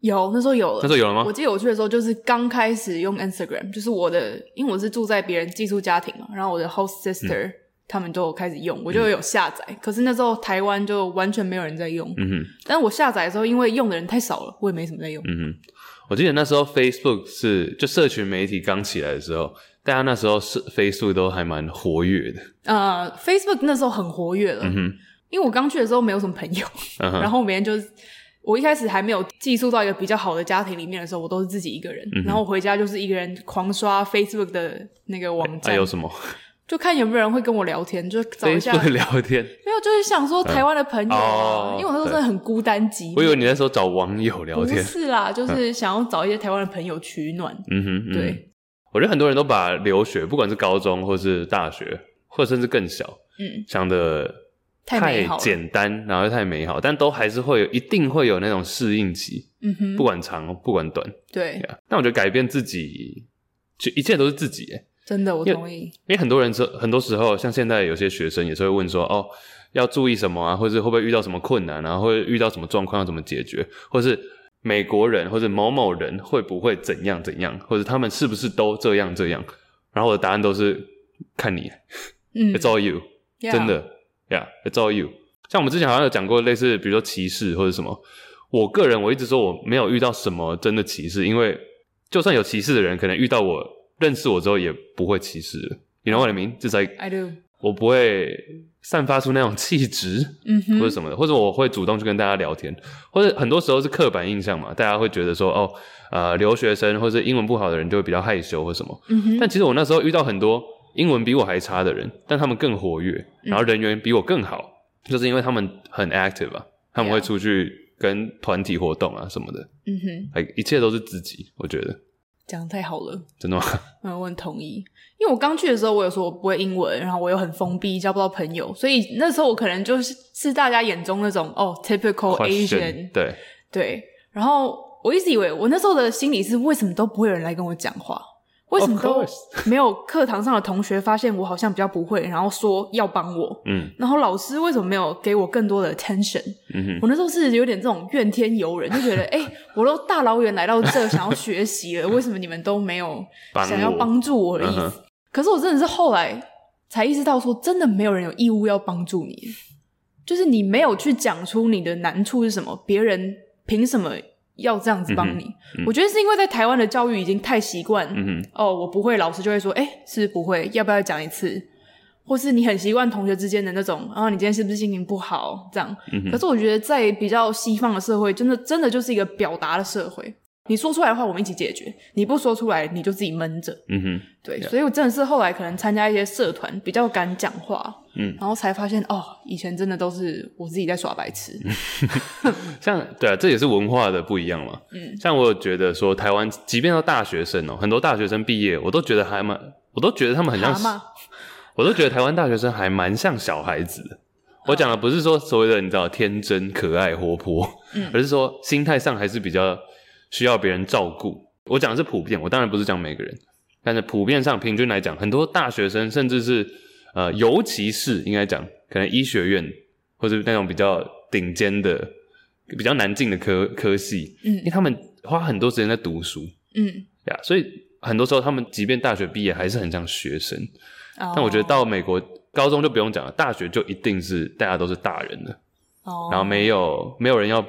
有，那时候有了。 那时候有了吗？ 我记得我去的时候就是刚开始用 Instagram， 就是因为我是住在别人寄宿家庭嘛，然后我的 host sister、他们都有开始用，我就有下载。可是那时候台湾就完全没有人在用。但我下载的时候，因为用的人太少了，我也没什么在用。 我记得那时候 Facebook 就社群媒体刚起来的时候，大家那时候Facebook 都还蛮活跃的。 Facebook 那时候很活跃了。因为我刚去的时候没有什么朋友，然后每天就是我一开始还没有寄宿到一个比较好的家庭里面的时候，我都是自己一个人，然后我回家就是一个人狂刷 Facebook 的那个网站。 有什么？ 就看有没有人会跟我聊天，就找一下 Facebook 聊天。 没有，就是想说台湾的朋友因为我那时候真的很孤单寂寞。 我以为你那时候找网友聊天。 不是啦，就是想要找一些台湾的朋友取暖。对。 我觉得很多人都把留学，不管是高中或是大学，或者甚至更小，想的太简单，然后又太美好，但都还是一定会有那种适应期。不管长不管短。 对。 但我觉得改变自己，就一切都是自己耶。 真的，我同意。 因为很多时候，像现在有些学生也是会问说，要注意什么啊，或者会不会遇到什么困难啊，或者遇到什么状况要怎么解决，或者是美国人或者某某人会不会怎样怎样，或者他们是不是都这样这样。然后我的答案都是看你。It's all you。真的。Yeah, it's all you。像我们之前好像有讲过类似比如说歧视或者什么，我一直说我没有遇到什么真的歧视，因为就算有歧视的人，可能遇到我认识我之后也不会歧视了。You know what I mean? Just like I do。 我不会散发出那种气质或者什么的，或者我会主动去跟大家聊天，或者很多时候是刻板印象嘛，大家会觉得说留学生或者英文不好的人就会比较害羞或什么。但其实我那时候遇到很多英文比我还差的人，但他们更活跃，然后人缘比我更好，就是因为他们很 active 啊，他们会出去跟团体活动啊什么的。一切都是自己，我觉得讲得太好了。 真的吗？ 我很同意。因为我刚去的时候我有说我不会英文，然后我又很封闭，交不到朋友，所以那时候我可能就是大家眼中那种typical Asian。 对。然后我一直以为我那时候的心理是为什么都不会有人来跟我讲话，为什么都没有课堂上的同学发现我好像比较不会，然后说要帮我。然后老师为什么没有给我更多的 attention。我那时候是有点这种怨天尤人，就觉得我都大老远来到这想要学习了，为什么你们都没有想要帮助我的意思。可是我真的是后来才意识到说，真的没有人有义务要帮助你，就是你没有去讲出你的难处是什么，别人凭什么要这样子帮你。我觉得是因为在台湾的教育已经太习惯我不会，老师就会说是不会，要不要讲一次，或是你很习惯同学之间的那种你今天是不是心情不好这样。可是我觉得在比较西方的社会，真的就是一个表达的社会，你说出来的话我们一起解决，你不说出来你就自己闷着。对。所以我真的是后来可能参加一些社团比较敢讲话，然后才发现以前真的都是我自己在耍白痴。 像对啊，这也是文化的不一样嘛。像我有觉得说台湾即便到大学生很多大学生毕业，我都觉得他们很像我都觉得台湾大学生还蛮像小孩子的。我讲的不是说所谓的你知道天真可爱活泼，而是说心态上还是比较需要别人照顾。我讲的是普遍，我当然不是讲每个人，但是普遍上平均来讲，很多大学生甚至是尤其是应该讲可能医学院或者那种比较顶尖的比较难进的科系，因为他们花很多时间在读书，所以很多时候他们即便大学毕业还是很像学生。但我觉得到美国高中就不用讲了，大学就一定是大家都是大人了，然后没有人要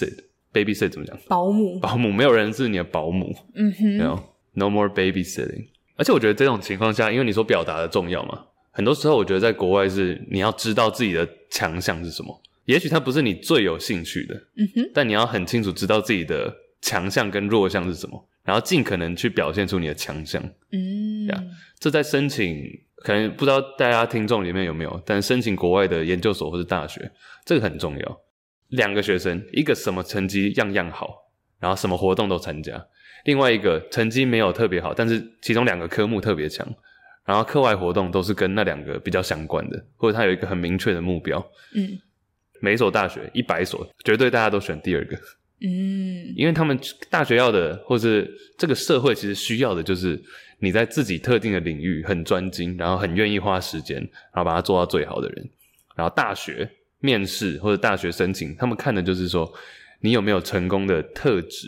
babysit 怎么讲？保姆，没有人是你的保姆。No more babysitting。而且我觉得这种情况下，因为你说表达的重要嘛，很多时候我觉得在国外是你要知道自己的强项是什么，也许它不是你最有兴趣的，但你要很清楚知道自己的强项跟弱项是什么，然后尽可能去表现出你的强项。这在申请，可能不知道大家听众里面有没有，但申请国外的研究所或是大学，这个很重要。2个学生，一个什么成绩样样好，然后什么活动都参加，另外一个成绩没有特别好，但是其中2个科目特别强，然后课外活动都是跟那2个比较相关的，或者他有一个很明确的目标。每一所大学100所，绝对大家都选第2个。因为他们大学要的，或是这个社会其实需要的，就是你在自己特定的领域很专精，然后很愿意花时间，然后把它做到最好的人。然后大学面试或者大学申请，他们看的就是说你有没有成功的特质，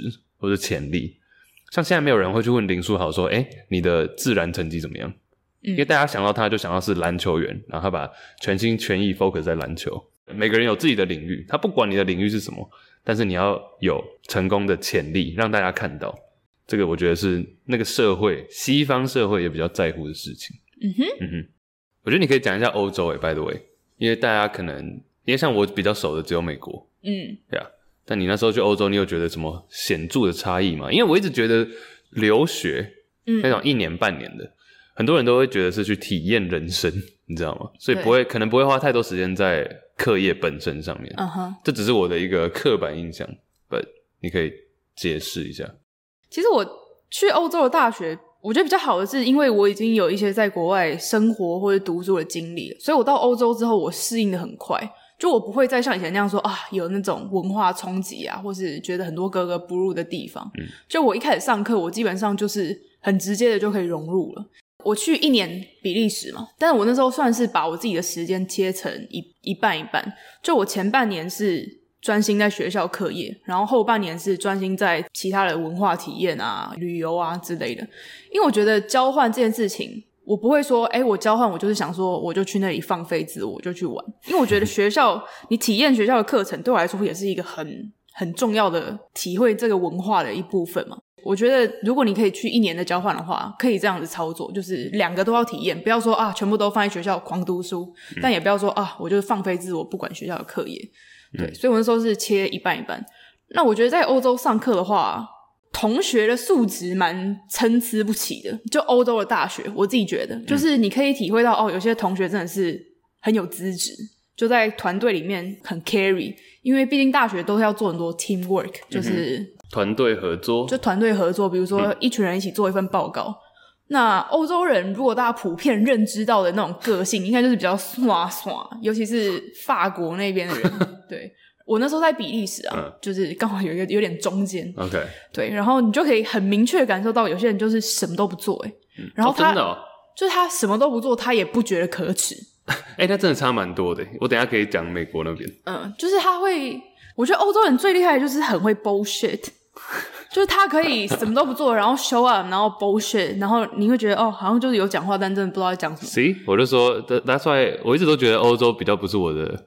或者潜力。像现在没有人会去问林书豪说你的自然成绩怎么样，因为大家想到他就想到是篮球员，然后他把全心全意 focus 在篮球。每个人有自己的领域，他不管你的领域是什么，但是你要有成功的潜力让大家看到，这个我觉得是那个社会，西方社会也比较在乎的事情。我觉得你可以讲一下欧洲by the way， 因为大家可能因为像我比较熟的只有美国，对啊，但你那时候去欧洲，你有觉得什么显著的差异吗？因为我一直觉得留学那种1年半年的，很多人都会觉得是去体验人生，你知道吗？所以可能不会花太多时间在课业本身上面。这只是我的一个刻板印象 ，but 你可以解释一下。 其实我去欧洲的大学，我觉得比较好的是，因为我已经有一些在国外生活或者读书的经历了，所以我到欧洲之后，我适应的很快。就我不会再像以前那样说有那种文化冲击啊，或是觉得很多格格不入的地方。就我一开始上课，我基本上就是很直接的就可以融入了。我去1年比利时嘛，但是我那时候算是把我自己的时间切成一半一半。就我前半年是专心在学校课业，然后后半年是专心在其他的文化体验啊、旅游啊之类的。因为我觉得交换这件事情，我不会说我交换我就是想说我就去那里放飞自我就去玩，因为我觉得学校你体验学校的课程对我来说也是一个很重要的体会这个文化的一部分嘛。我觉得如果你可以去1年的交换的话，可以这样子操作，就是2个都要体验，不要说全部都放在学校狂读书，但也不要说我就是放飞自我不管学校的课业。对，所以我那时候是切一半一半。那我觉得在欧洲上课的话，同学的素质蛮参差不齐的，就欧洲的大学我自己觉得就是你可以体会到有些同学真的是很有资质，就在团队里面很 carry， 因为毕竟大学都是要做很多 teamwork， 就是团队合作， 就团队合作，比如说一群人一起做一份报告。那欧洲人如果大家普遍认知到的那种个性，应该就是比较耍耍，尤其是法国那边的人。对，我那时候在比利时就是刚好有点中间。OK， 对，然后你就可以很明确感受到有些人就是什么都不做，然后他、 真的就是他什么都不做，他也不觉得可耻。 那真的差蛮多的。我等一下可以讲美国那边。 就是他会，我觉得欧洲人最厉害的就是很会 bullshit。就是他可以什么都不做，然后 show up， 然后 bullshit， 然后你会觉得好像就是有讲话，但真的不知道在讲什么。 See， 我就说 that's why 我一直都觉得欧洲比较不是我的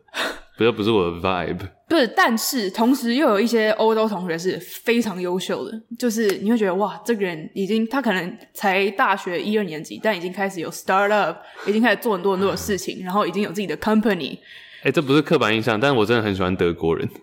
vibe。 不是，但是同时又有一些欧洲同学是非常优秀的，就是你会觉得哇，这个人他可能才大学1、2年级，但已经开始有 startup， 已经开始做很多的事情，然后已经有自己的 company。 这不是刻板印象，但我真的很喜欢德国人。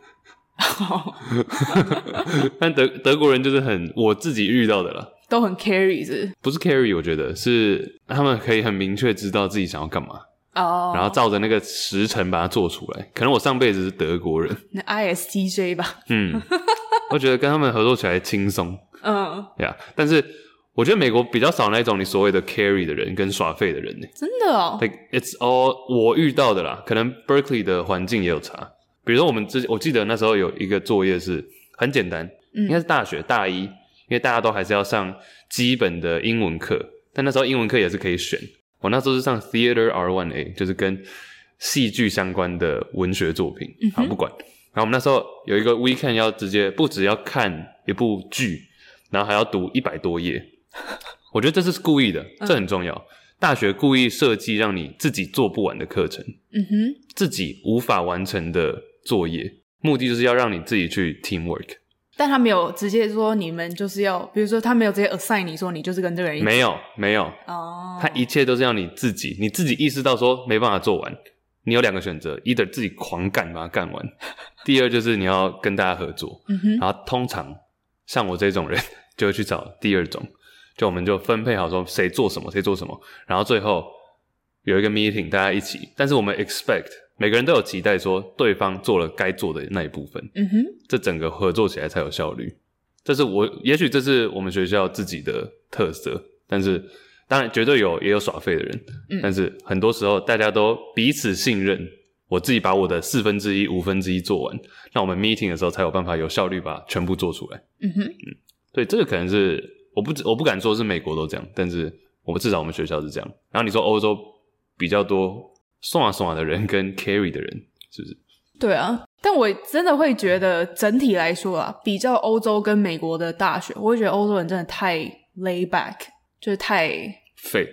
但德国人就是我自己遇到的啦， 都很 carry 是不是 carry？ 我觉得是他们可以很明确知道自己想要干嘛，然后照着那个时辰把它做出来。可能我上辈子是德国人， 那 ISTJ 吧。 我觉得跟他们合作起来轻松。但是我觉得美国比较少那种你所谓的 carry 的人跟耍废的人。 真的 like it's all 我遇到的啦，可能 Berkeley 的环境也有差。比如说我记得那时候有一个作业是很简单，应该是大学大一，因为大家都还是要上基本的英文课，但那时候英文课也是可以选。我那时候是上 Theater R1A， 就是跟戏剧相关的文学作品。好，不管。然后我们那时候有一个 weekend 要直接不只要看一部剧，然后还要读100多页。我觉得这是故意的，这很重要。大学故意设计让你自己做不完的课程，自己无法完成的作业，目的就是要让你自己去 teamwork。 但他没有直接说你们就是要，比如说他没有直接 assign 你说你就是跟这个人一起。 没有他一切都是要你自己意识到说没办法做完，你有2个选择， either 自己狂干把它干完，第二就是你要跟大家合作。然后通常像我这种人就会去找第2种，就我们就分配好说谁做什么，然后最后有一个 meeting 大家一起，但是我们 expect 每个人都有期待说对方做了该做的那一部分，这整个合作起来才有效率。也许这是我们学校自己的特色，但是当然绝对也有耍废的人，但是很多时候大家都彼此信任，我自己把我的1/4、1/5做完，那我们 meeting 的时候才有办法有效率把全部做出来。对，这个可能是我不敢说是美国都这样，但是至少我们学校是这样。然后你说欧洲比较多耍的人跟 carry 的人，是不是？ 对啊， 但我真的会觉得整体来说啊，比较欧洲跟美国的大学，我会觉得欧洲人真的太 lay back， 就是太废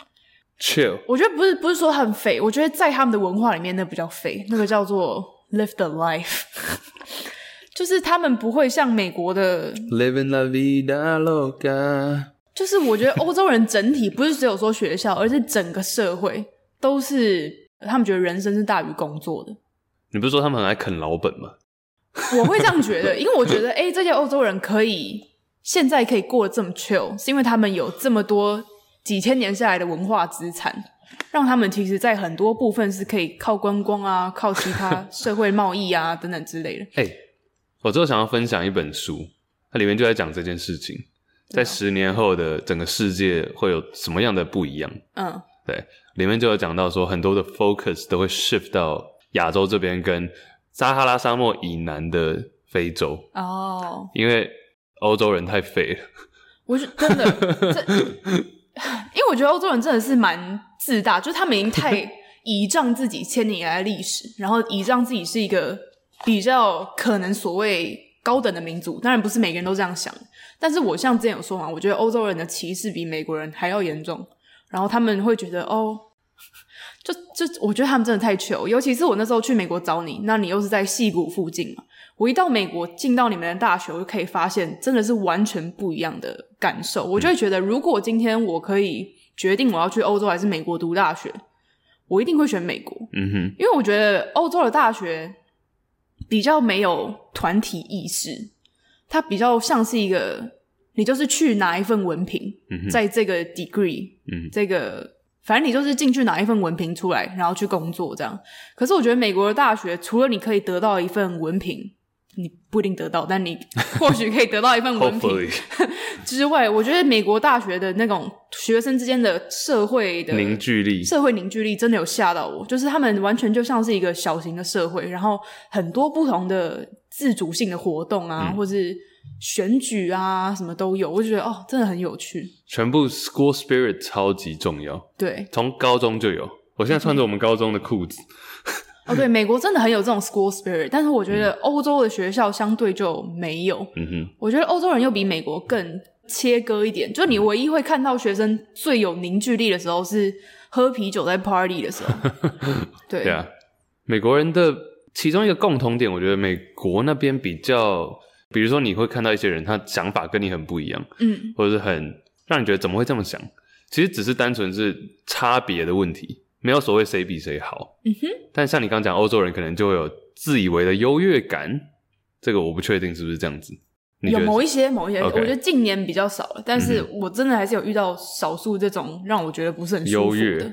chill。 我觉得不是说很废，我觉得在他们的文化里面那比较废，那个叫做 live the life 就是他们不会像美国的 Living la vida loca， 就是我觉得欧洲人整体不是只有说学校，而是整个社会都是他们觉得人生是大于工作的。 你不是说他们很爱啃老本吗？ 我会这样觉得，因为我觉得这些欧洲人现在可以过得这么 chill， 是因为他们有这么多几千年下来的文化资产，让他们其实在很多部分是可以靠观光啊，靠其他社会贸易啊等等之类的。 我之后想要分享一本书，它里面就在讲这件事情，在10年后的整个世界会有什么样的不一样。对，里面就有讲到说很多的 focus 都会 shift 到亚洲这边跟撒哈拉沙漠以南的非洲。因为欧洲人太废了。 我是真的因为我觉得欧洲人真的是蛮自大，就是他们已经太倚仗自己千年以来的历史，然后倚仗自己是一个比较可能所谓高等的民族，当然不是每个人都这样想，但是我像之前有说嘛，我觉得欧洲人的歧视比美国人还要严重，然后他们会觉得就我觉得他们真的太糗，尤其是我那时候去美国找你，那你又是在矽谷附近嘛，我一到美国进到你们的大学，我就可以发现真的是完全不一样的感受。我就会觉得如果今天我可以决定我要去欧洲还是美国读大学，我一定会选美国。因为我觉得欧洲的大学比较没有团体意识，它比较像是一个你就是去拿一份文凭，在这个 degree，这个反正你就是进去拿一份文凭出来，然后去工作这样。可是我觉得美国的大学除了你可以得到一份文凭，你不一定得到，但你或许可以得到一份文凭之外，我觉得美国大学的那种学生之间的社会凝聚力真的有吓到我，就是他们完全就像是一个小型的社会，然后很多不同的自主性的活动啊，或是选举啊什么都有，我就觉得真的很有趣。 全部 school spirit 超级重要， 对， 从高中就有。我现在穿着我们高中的裤子对，美国真的很有这种 school spirit， 但是我觉得欧洲的学校相对就没有。我觉得欧洲人又比美国更切割一点，就你唯一会看到学生最有凝聚力的时候是喝啤酒在 party 的时候对啊，美国人的其中一个共同点，我觉得美国那边比较，比如说你会看到一些人他想法跟你很不一样，或者是很让你觉得怎么会这么想，其实只是单纯是差别的问题，没有所谓谁比谁好。但像你刚讲欧洲人可能就会有自以为的优越感，这个我不确定是不是这样子。 有某一些 okay， 我觉得近年比较少了，但是我真的还是有遇到少数这种让我觉得不是很舒服的优越。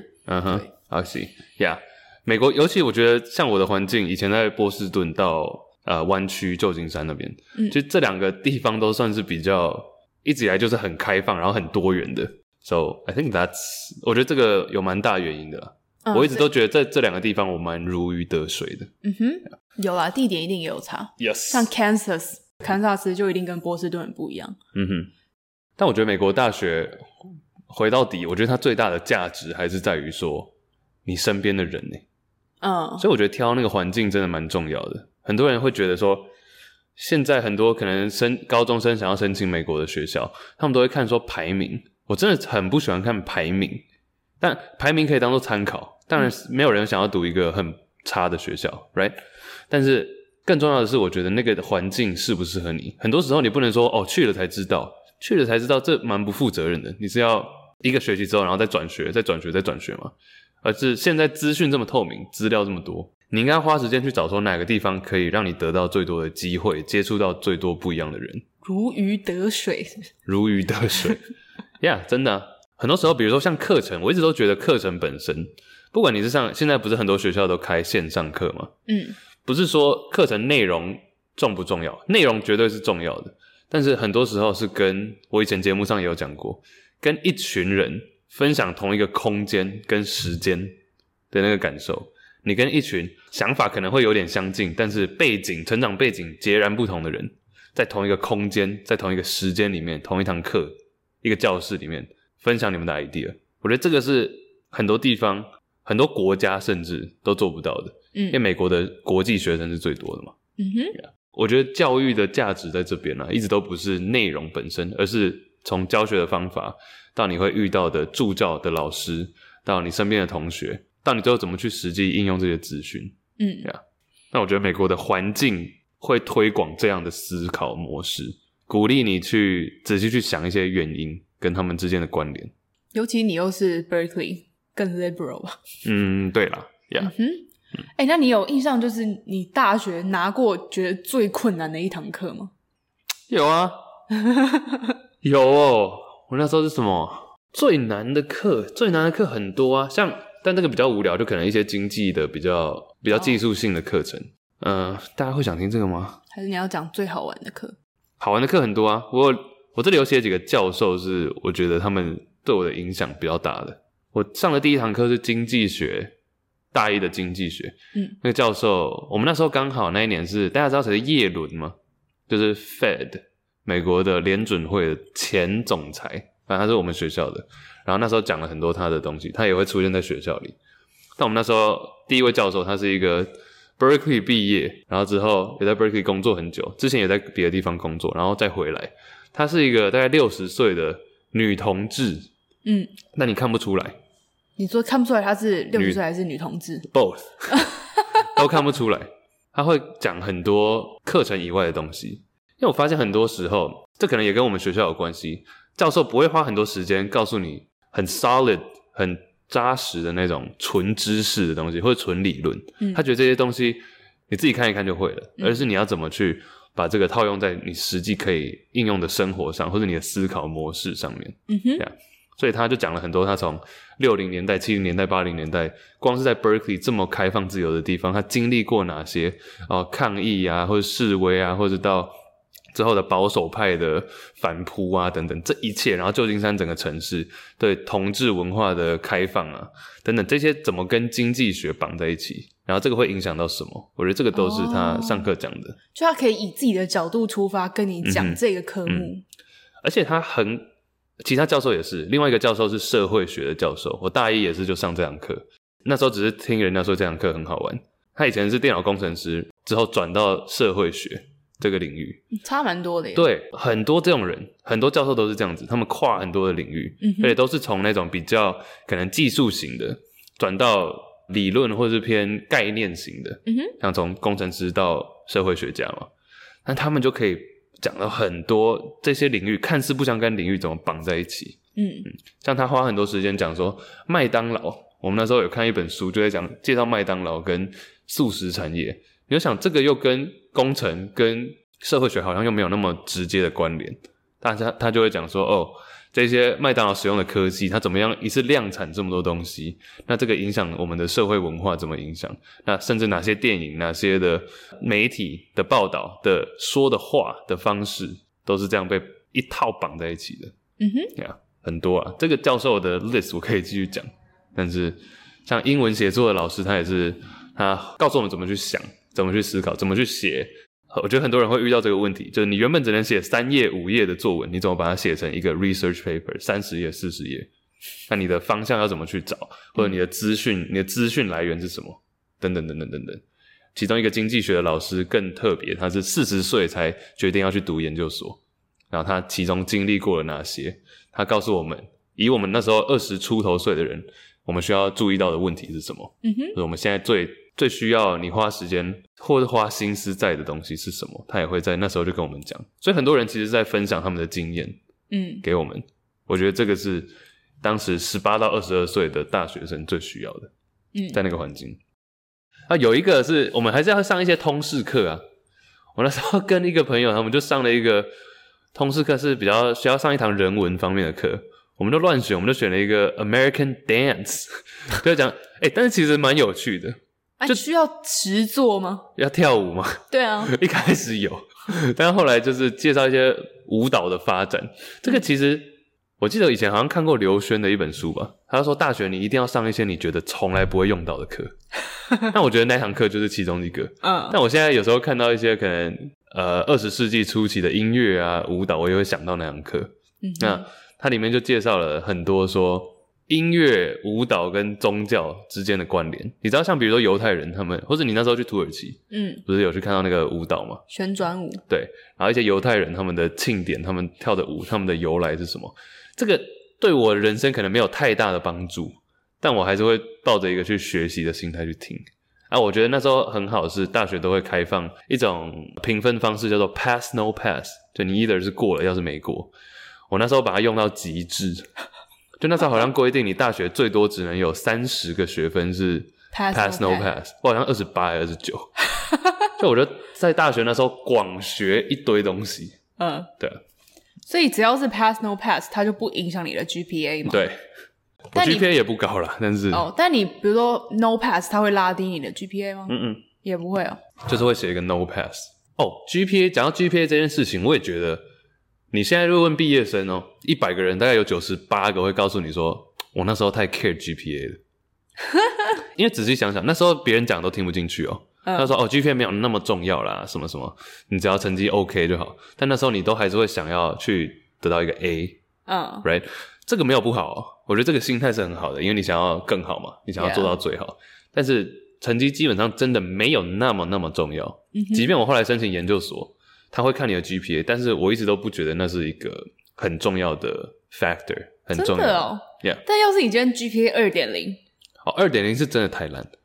I see， yeah， 美国尤其我觉得像我的环境，以前在波士顿到湾区旧金山那边，就这两个地方都算是比较一直以来就是很开放然后很多元的。So I think我觉得这个有蛮大原因的啦。我一直都觉得在这两个地方我蛮如鱼得水的。 有啦，地点一定也有差。 Yes， 像堪萨斯就一定跟波士顿很不一样。 但我觉得美国大学回到底，我觉得它最大的价值还是在于说你身边的人所以我觉得挑那个环境真的蛮重要的。很多人会觉得说现在很多可能高中生想要申请美国的学校，他们都会看说排名。我真的很不喜欢看排名，但排名可以当做参考，当然没有人想要读一个很差的学校 right， 但是更重要的是我觉得那个环境适不适合你。很多时候你不能说去了才知道，这蛮不负责任的。你是要一个学期之后然后再转学嘛，而是现在资讯这么透明，资料这么多，你应该花时间去找说哪个地方可以让你得到最多的机会，接触到最多不一样的人，如鱼得水yeah， 真的很多时候比如说像课程，我一直都觉得课程本身，不管你是现在不是很多学校都开线上课吗？不是说课程内容重不重要，内容绝对是重要的，但是很多时候是跟我以前节目上也有讲过，跟一群人分享同一个空间跟时间的那个感受。你跟一群想法可能会有点相近，但是成长背景截然不同的人，在同一个空间，在同一个时间里面，同一堂课，一个教室里面分享你们的 idea， 我觉得这个是很多地方很多国家甚至都做不到的。 因为美国的国际学生是最多的嘛。我觉得教育的价值在这边一直都不是内容本身，而是从教学的方法到你会遇到的助教的老师，到你身边的同学，到你最后怎么去实际应用这些资讯。那我觉得美国的环境会推广这样的思考模式，鼓励你去仔细去想一些原因跟他们之间的关联。 尤其你又是 Berkeley 更 liberal 吧。 对啦 yeah。 那你有印象就是你大学拿过觉得最困难的一堂课吗？ 有啊。有我那时候是什么最难的课很多啊，但这个比较无聊，就可能一些经济的比较技术性的课程。大家会想听这个吗？还是你要讲最好玩的课？ 好玩的课很多啊，我这里有写几个教授是我觉得他们对我的影响比较大的。我上的第一堂课是经济学，大一的经济学。那个教授，我们那时候刚好那一年是大家知道谁是叶伦吗？就是 Fed 美国的联准会的前总裁，反正他是我们学校的。然后那时候讲了很多他的东西，他也会出现在学校里。但我们那时候第一位教授，他是一个 Berkeley 毕业，然后之后也在 Berkeley 工作很久，之前也在别的地方工作，然后再回来。她是一个大概60岁的女同志。那你看不出来？ 你说看不出来她是60岁还是女同志 ？Both 都看不出来。她会讲很多课程以外的东西，因为我发现很多时候，这可能也跟我们学校有关系。教授不会花很多时间告诉你很 solid 很扎实的那种纯知识的东西或者纯理论。他觉得这些东西你自己看一看就会了，而是你要怎么去把这个套用在你实际可以应用的生活上，或者你的思考模式上面。所以他就讲了很多，他从60年代、70年代、80年代，光是在 Berkeley 这么开放自由的地方，他经历过哪些抗议啊，或者示威啊，或者到之后的保守派的反扑啊等等，这一切，然后旧金山整个城市对同志文化的开放啊等等，这些怎么跟经济学绑在一起，然后这个会影响到什么，我觉得这个都是他上课讲的。 就他可以以自己的角度出发跟你讲这个科目。 而且其他教授也是，另外一个教授是社会学的教授，我大一也是就上这堂课，那时候只是听人家说这堂课很好玩。他以前是电脑工程师，之后转到社会学这个领域， 差蛮多的耶。 对，很多这种人，很多教授都是这样子，他们跨很多的领域，而且都是从那种比较可能技术型的转到理论或是偏概念型的，像从工程师到社会学家嘛，那他们就可以讲到很多这些领域看似不相干领域怎么绑在一起。像他花很多时间讲说麦当劳，我们那时候有看一本书就在介绍麦当劳跟速食产业，你就想这个又跟工程跟社会学好像又没有那么直接的关联，但他就会讲说这些麦当劳使用的科技它怎么样一次量产这么多东西，那这个影响我们的社会文化怎么影响，那甚至哪些电影哪些的媒体的报道的说的话的方式都是这样被一套绑在一起的。很多啊，这个教授的 list 我可以继续讲，但是像英文写作的老师他也是他告诉我们怎么去想，怎么去思考，怎么去写。我觉得很多人会遇到这个问题，就是你原本只能写3页5页的作文，你怎么把它写成一个 research paper 30页40页，那你的方向要怎么去找，或者你的资讯来源是什么等等等等等等。其中一个经济学的老师更特别，他是40岁才决定要去读研究所，然后他其中经历过了哪些，他告诉我们以我们那时候20出头岁的人，我们需要注意到的问题是什么，就是我们现在最需要你花时间或者花心思在的东西是什么，他也会在那时候就跟我们讲。所以很多人其实在分享他们的经验给我们，我觉得这个是当时18到22岁的大学生最需要的，在那个环境。有一个是我们还是要上一些通识课啊，我那时候跟一个朋友他们就上了一个通识课，是比较需要上一堂人文方面的课，我们就乱选，我们就选了一个 American Dance 就讲但是其实蛮有趣的。 就需要实作吗？ 要跳舞吗？ 对啊， 一开始有，但后来就是介绍一些舞蹈的发展。这个其实我记得以前好像看过刘轩的一本书吧，他说大学你一定要上一些你觉得从来不会用到的课。那我觉得那堂课就是其中一个。但我现在有时候看到一些可能20世纪初期的音乐啊舞蹈，我也会想到那堂课。那它里面就介绍了很多说音乐、舞蹈跟宗教之间的关联。你知道像比如说犹太人他们，或者你那时候去土耳其，不是有去看到那个舞蹈吗？ 旋转舞。 对，然后一些犹太人他们的庆典，他们跳的舞，他们的由来是什么？这个对我的人生可能没有太大的帮助，但我还是会抱着一个去学习的心态去听。我觉得那时候很好是大学都会开放一种评分方式叫做 pass no pass， 就你 either 是过了，要是没过。我那时候把它用到极致，就那时候好像规定你大学最多只能有30个学分是 pass no pass， 我好像28还是29。就我觉得在大学那时候广学一堆东西。对。 所以只要是 pass no pass 它就不影响你的 GPA 嘛？ 对，我 GPA 也不高啦，但是但你比如说 no pass 它会拉低你的 GPA 吗？也不会哦， 就是会写一个 no pass。GPA 讲到 GPA 这件事情，我也觉得你现在如果问毕业生100个人大概有98个会告诉你说我那时候太 care GPA 了。因为仔细想想那时候别人讲都听不进去他说GPA 没有那么重要啦，什么什么，你只要成绩 OK 就好。但那时候你都还是会想要去得到一个 A，right？ 这个没有不好我觉得这个心态是很好的，因为你想要更好嘛，你想要做到最好。但是成绩基本上真的没有那么重要。即便我后来申请研究所，他会看你的 GPA， 但是我一直都不觉得那是一个很重要的 factor， 很重要。 真的 Yeah。 但要是你今天 GPA 2.0， 2.0 是真的太烂了。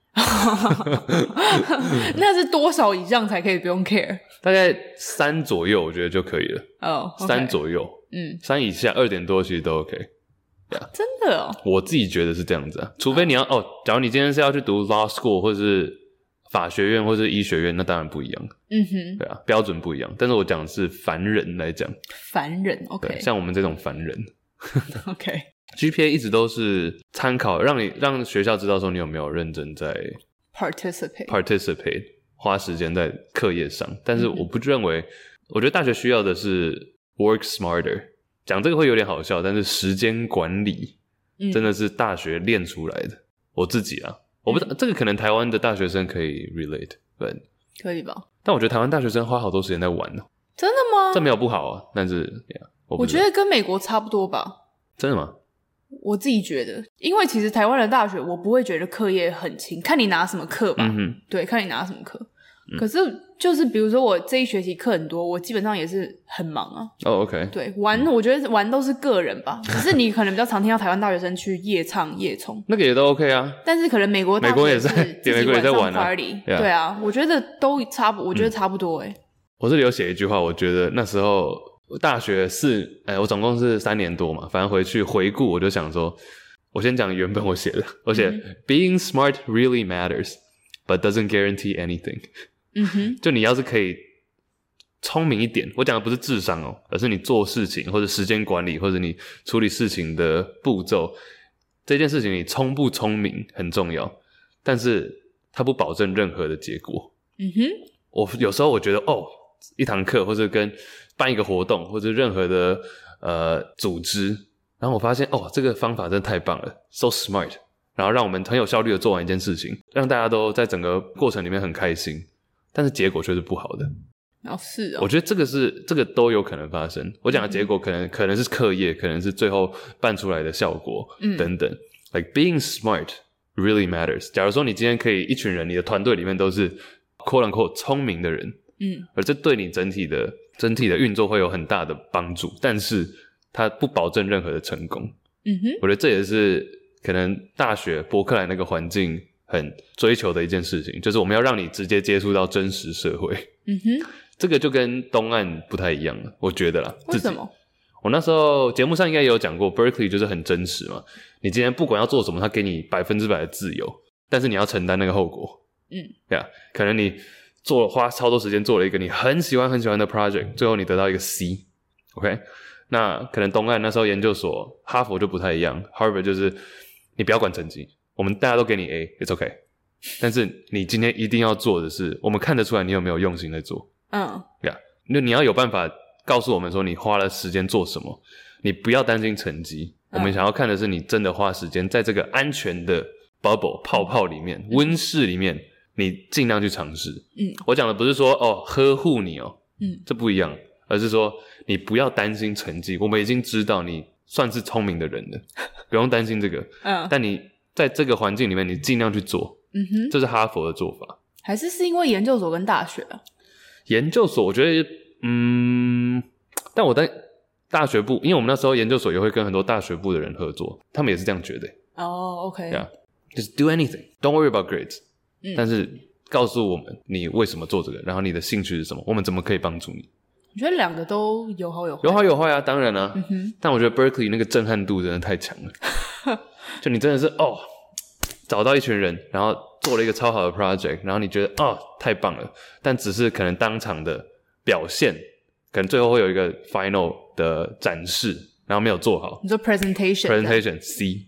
那是多少以上才可以不用 care？ 大概3左右我觉得就可以了。3左右，3以下2点多其实都 OK。 真的我自己觉得是这样子除非你要假如你今天是要去读 law school 或者是法学院或者是医学院，那当然不一样。对啊，标准不一样。但是我讲的是凡人来讲， 凡人 OK， 像我们这种凡人 OK。 GPA 一直都是参考，让学校知道说你有没有认真在 participate 花时间在课业上。但是我不认为，我觉得大学需要的是 work smarter。讲这个会有点好笑，但是时间管理真的是大学练出来的。我自己我不知道这个可能台湾的大学生可以 relate， 可以吧？ 但我觉得台湾大学生花好多时间在玩真的吗？ 这没有不好但是我觉得跟美国差不多吧。 真的吗？ 我自己觉得，因为其实台湾的大学我不会觉得课业很轻，看你拿什么课吧。对，看你拿什么课。可是就是比如说我这一学期课很多，我基本上也是很忙 OK。 对，我觉得玩都是个人吧，只是你可能比较常听到台湾大学生去夜唱夜冲， 那个也都 OK 但是可能美国大学是自己晚上 party， 对啊，我觉得都我觉得差不多我这里有写一句话，我觉得那时候大学我总共是3年多嘛，反正回去回顾我就想说，我先讲原本我写的，我写Being smart really matters but doesn't guarantee anything。就你要是可以聪明一点，我讲的不是智商而是你做事情或者时间管理或者你处理事情的步骤，这件事情你聪不聪明很重要，但是它不保证任何的结果。我有时候我觉得一堂课或者办一个活动或者任何的组织，然后我发现这个方法真的太棒了 so smart， 然后让我们很有效率的做完一件事情，让大家都在整个过程里面很开心，但是结果却是不好的。 是我觉得这个都有可能发生。我讲的结果可能是课业，可能是最后办出来的效果等等。Like being smart really matters。 假如说你今天可以一群人，你的团队里面都是 quote unquote 聪明的人，而这对你整体的运作会有很大的帮助，但是它不保证任何的成功。我觉得这也是可能大学伯克莱那个环境很追求的一件事情，就是我们要让你直接接触到真实社会。这个就跟东岸不太一样了，我觉得啦。 为什么？ 我那时候节目上应该也有讲过 Berkeley 就是很真实嘛，你今天不管要做什么，他给你100%的自由，但是你要承担那个后果。可能你花超多时间做了一个你很喜欢的 project， 最后你得到一个 C。 OK， 那可能东岸那时候研究所哈佛就不太一样， Harvard 就是你不要管成绩，我们大家都给你 A it's OK， 但是你今天一定要做的是我们看得出来你有没有用心在做。你要有办法告诉我们说你花了时间做什么，你不要担心成绩，我们想要看的是你真的花时间在这个安全的 bubble 泡泡里面，温室里面你尽量去尝试。我讲的不是说呵护你这不一样，而是说你不要担心成绩，我们已经知道你算是聪明的人了，不用担心这个。但你在这个环境里面，你尽量去做。这是哈佛的做法。 还是因为研究所跟大学啊？ 研究所我觉得，但我在大学部，因为我们那时候研究所也会跟很多大学部的人合作，他们也是这样觉得。 OK。 Yeah, just do anything, don't worry about grades。但是告诉我们你为什么做这个，然后你的兴趣是什么，我们怎么可以帮助你？ 我觉得两个都有好有坏。 有好有坏啊，当然啊。但我觉得 Berkeley 那个震撼度真的太强了。就你真的是找到一群人，然后做了一个超好的 project， 然后你觉得太棒了，但只是可能当场的表现，可能最后会有一个 final 的展示，然后没有做好。 你说 presentation C。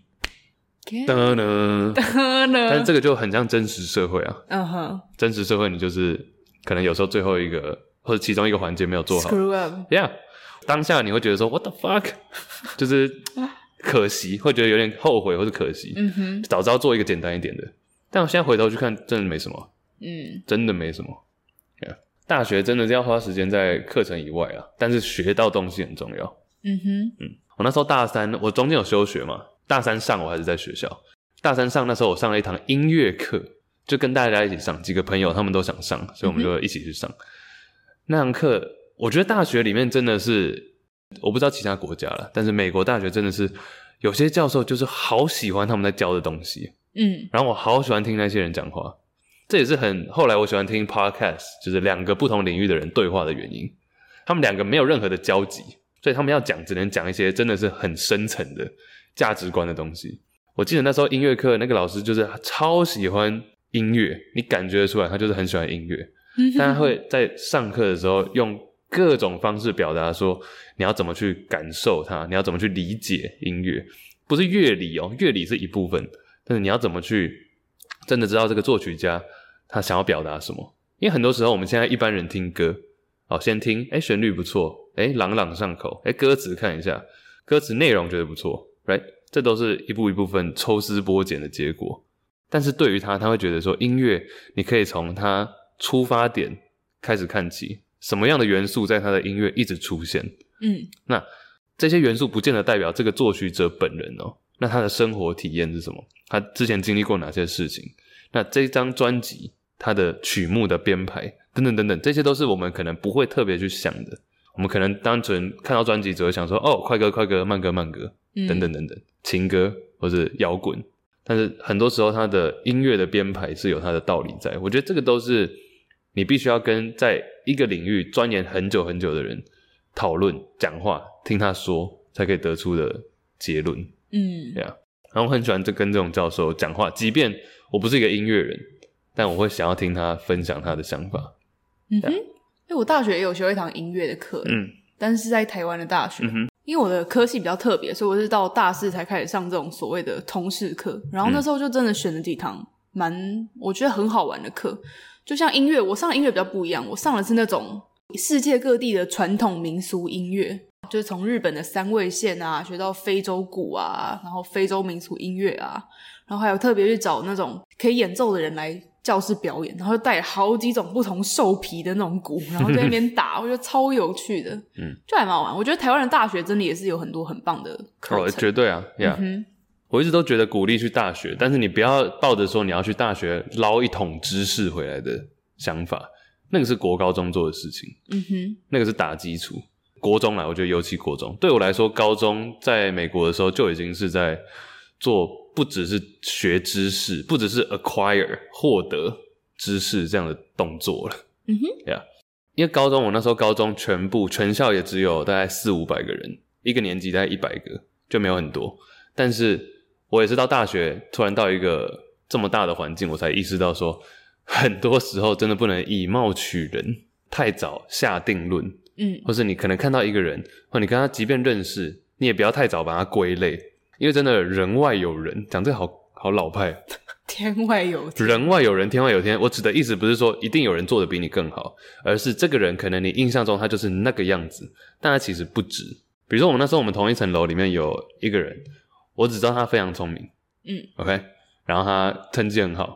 但是这个就很像真实社会啊。真实社会你就是可能有时候最后一个或者其中一个环节没有做好 ，screw up。 Yeah， 当下你会觉得说 What the fuck， 就是可惜，会觉得有点后悔或是可惜。早知道做一个简单一点的。但我现在回头去看，真的没什么。真的没什么。Yeah， 大学真的是要花时间在课程以外啊，但是学到东西很重要。我那时候大三，我中间有休学嘛。大三上我还是在学校，大三上那时候我上了一堂音乐课，就跟大家一起上，几个朋友他们都想上，所以我们就一起去上。那堂课我觉得大学里面真的是，我不知道其他国家啦，但是美国大学真的是有些教授就是好喜欢他们在教的东西。然后我好喜欢听那些人讲话，这也是后来我喜欢听 podcast， 就是两个不同领域的人对话的原因。他们两个没有任何的交集，所以他们要讲只能讲一些真的是很深层的价值观的东西。我记得那时候音乐课那个老师就是超喜欢音乐，你感觉得出来他就是很喜欢音乐。但他会在上课的时候用各种方式表达说你要怎么去感受它，你要怎么去理解音乐，不是乐理乐理是一部分，但是你要怎么去真的知道这个作曲家他想要表达什么。因为很多时候我们现在一般人听歌先听旋律不错，朗朗上口，歌词看一下，歌词内容觉得不错，right？ 这都是一部分抽丝剥茧的结果。但是对于他会觉得说音乐你可以从他出发点开始看起，什么样的元素在他的音乐一直出现。那这些元素不见得代表这个作曲者本人那他的生活体验是什么，他之前经历过哪些事情，那这张专辑他的曲目的编排等等等等，这些都是我们可能不会特别去想的。我们可能单纯看到专辑只会想说快歌快歌慢歌慢歌等等等等，情歌或是摇滚。但是很多时候他的音乐的编排是有他的道理在，我觉得这个都是你必须要跟在一个领域钻研很久很久的人讨论讲话，听他说才可以得出的结论。然后我很喜欢跟这种教授讲话，即便我不是一个音乐人，但我会想要听他分享他的想法。 我大学也有修一堂音乐的课，但是在台湾的大学。因为我的科系比较特别，所以我是到大四才开始上这种所谓的通识课。然后那时候就真的选了几堂我觉得很好玩的课。就像音乐，我上的音乐比较不一样，我上的是那种世界各地的传统民俗音乐，就是从日本的三味线啊学到非洲鼓啊，然后非洲民俗音乐啊，然后还有特别去找那种可以演奏的人来教室表演，然后就带了好几种不同兽皮的那种鼓，然后在那边打，我觉得超有趣的。就还蛮好玩。我觉得台湾的大学真的也是有很多很棒的课程。 绝对啊 yeah。我一直都觉得鼓励去大学，但是你不要抱着说你要去大学捞一桶知识回来的想法，那个是国高中做的事情。那个是打基础。国中啦，我觉得尤其国中，对我来说高中在美国的时候就已经是在做不只是学知识，不只是 acquire 获得知识这样的动作了。yeah。 因为我那时候高中全校也只有大概400-500个人，一个年级大概100个，就没有很多。但是我也是到大学突然到一个这么大的环境，我才意识到说很多时候真的不能以貌取人，太早下定论。或是你可能看到一个人，或你跟他即便认识，你也不要太早把他归类，因为真的人外有人，讲这个好老派。 天外有天， 人外有人，天外有天。我指的意思不是说一定有人做得比你更好，而是这个人可能你印象中他就是那个样子，但他其实不止。比如说我们同一层楼里面有一个人，我只知道他非常聪明，OK， 然后他成绩很好，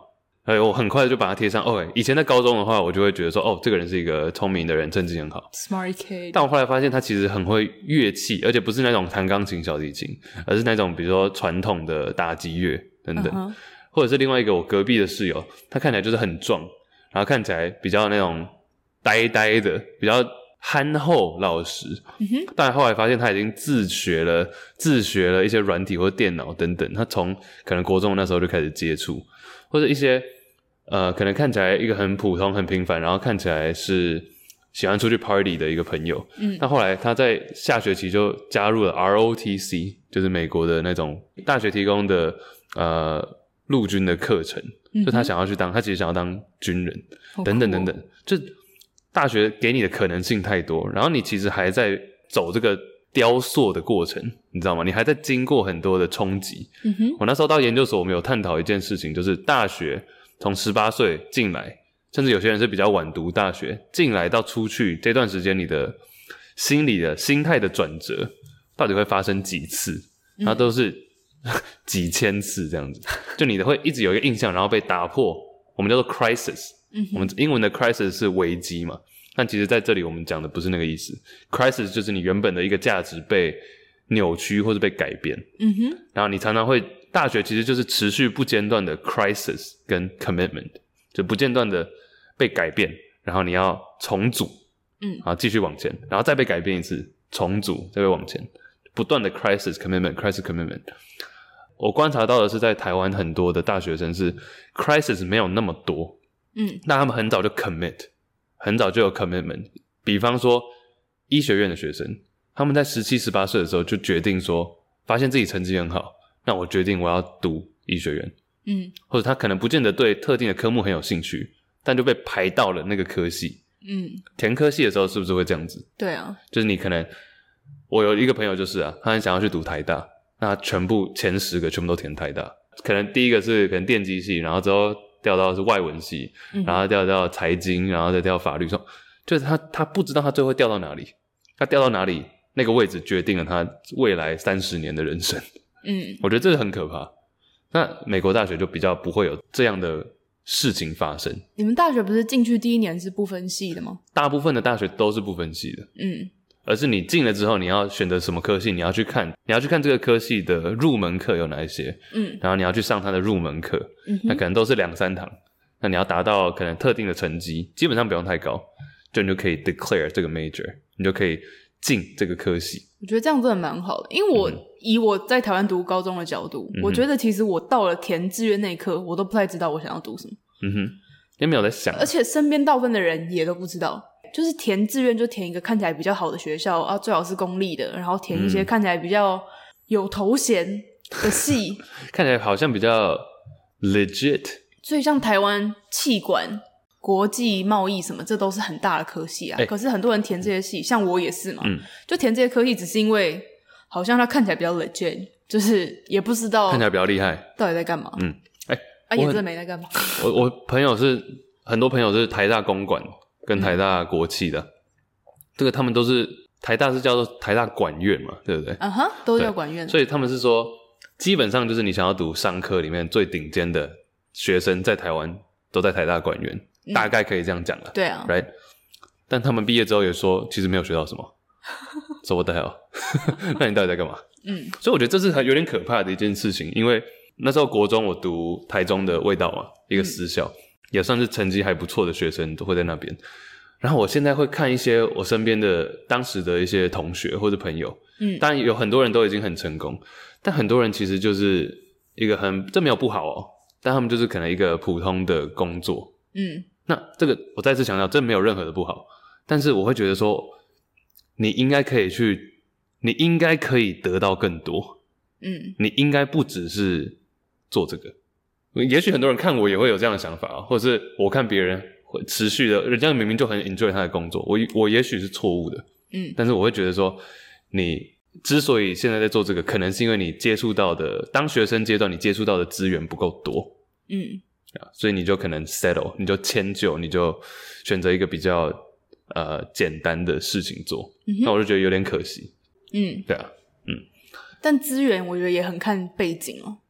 我很快就把它贴上。以前在高中的话，我就会觉得说，这个人是一个聪明的人，成绩很好 ，smart kid。 但我后来发现他其实很会乐器，而且不是那种弹钢琴、小提琴，而是那种比如说传统的打击乐等等，或者是另外一个我隔壁的室友，他看起来就是很壮，然后看起来比较那种呆呆的，比较憨厚老实。但后来发现他已经自学了一些软体或电脑等等，他从可能国中那时候就开始接触，或者一些可能看起来一个很普通很平凡，然后看起来是喜欢出去 party 的一个朋友，但后来他在下学期就加入了 ROTC， 就是美国的那种大学提供的陆军的课程，就他想要去当，他其实想要当军人，等等等等，就大学给你的可能性太多，然后你其实还在走这个雕塑的过程，你知道吗？你还在经过很多的冲击。我那时候到研究所，我们有探讨一件事情，就是大学从18岁进来，甚至有些人是比较晚读大学，进来到出去这段时间，你的心理的心态的转折到底会发生几次？然后都是几千次这样子，就你的会一直有一个印象，然后被打破，我们叫做 crisis。我们英文的 crisis 是危机嘛，但其实在这里我们讲的不是那个意思。crisis 就是你原本的一个价值被扭曲或是被改变。然后你常常会，大学其实就是持续不间断的 crisis 跟 commitment， 就不间断的被改变，然后你要重组，然后继续往前，然后再被改变一次，重组，再被往前，不断的 crisis commitment crisis commitment。我观察到的是，在台湾很多的大学生是 crisis 没有那么多，但他们很早就 commit， 很早就有 commitment。比方说医学院的学生，他们在17、18岁的时候就决定说，发现自己成绩很好，那我决定我要读医学院。或者他可能不见得对特定的科目很有兴趣，但就被排到了那个科系。填科系的时候是不是会这样子？ 对啊， 就是你可能，我有一个朋友就是他很想要去读台大，那全部前10个全部都填台大，可能第一个是可能电机系，然后之后调到是外文系，然后调到财经，然后再调法律，就是他不知道他最后会调到哪里，他调到哪里那个位置决定了他未来30年的人生。我觉得这个很可怕。那美国大学就比较不会有这样的事情发生。 你们大学不是进去第一年是不分系的吗？ 大部分的大学都是不分系的。而是你进了之后，你要选择什么科系，你要去看这个科系的入门课有哪一些，然后你要去上它的入门课，那可能都是2-3堂，那你要达到可能特定的成绩，基本上不用太高，就你就可以 declare 这个 major， 你就可以进这个科系。 我觉得这样真的蛮好的，因为以我在台湾读高中的角度，我觉得其实我到了填志愿那一刻，我都不太知道我想要读什么。 也没有在想， 而且身边大部分的人也都不知道。就是填志愿就填一个看起来比较好的学校啊，最好是公立的，然后填一些看起来比较有头衔的系， 看起来好像比较 legit。 所以像台湾企管、国际贸易什么，这都是很大的科系啊。可是很多人填这些系，像我也是嘛，就填这些科系，只是因为好像它看起来比较 legit， 就是也不知道看起来比较厉害， 到底在干嘛。也真的没在干嘛。 我朋友是很多朋友是台大公管跟台大国企的，这个他们都是台大是叫做台大管院嘛，对不对？ 都叫管院。 所以他们是说，基本上就是你想要读商科里面最顶尖的学生，在台湾都在台大管院，大概可以这样讲了。 对啊 ，right？ 但他们毕业之后也说，其实没有学到什么。So what the hell？ 那你到底在干嘛？所以我觉得这是有点可怕的一件事情，因为那时候国中我读台中的味道嘛，一个私校。也算是成绩还不错的学生都会在那边，然后我现在会看一些我身边的当时的一些同学或者朋友，当然有很多人都已经很成功，但很多人其实就是一个这没有不好哦，但他们就是可能一个普通的工作，那这个我再次强调，这没有任何的不好，但是我会觉得说，你应该可以得到更多，你应该不只是做这个。也许很多人看我也会有这样的想法，或者是我看别人会持续的，人家明明就很 enjoy 他的工作，我也许是错误的，但是我会觉得说，你之所以现在在做这个，可能是因为你接触到的，当学生阶段你接触到的资源不够多，所以你就可能 settle， 你就迁就，你就选择一个比较简单的事情做，那我就觉得有点可惜，对啊， 但资源我觉得也很看背景哦。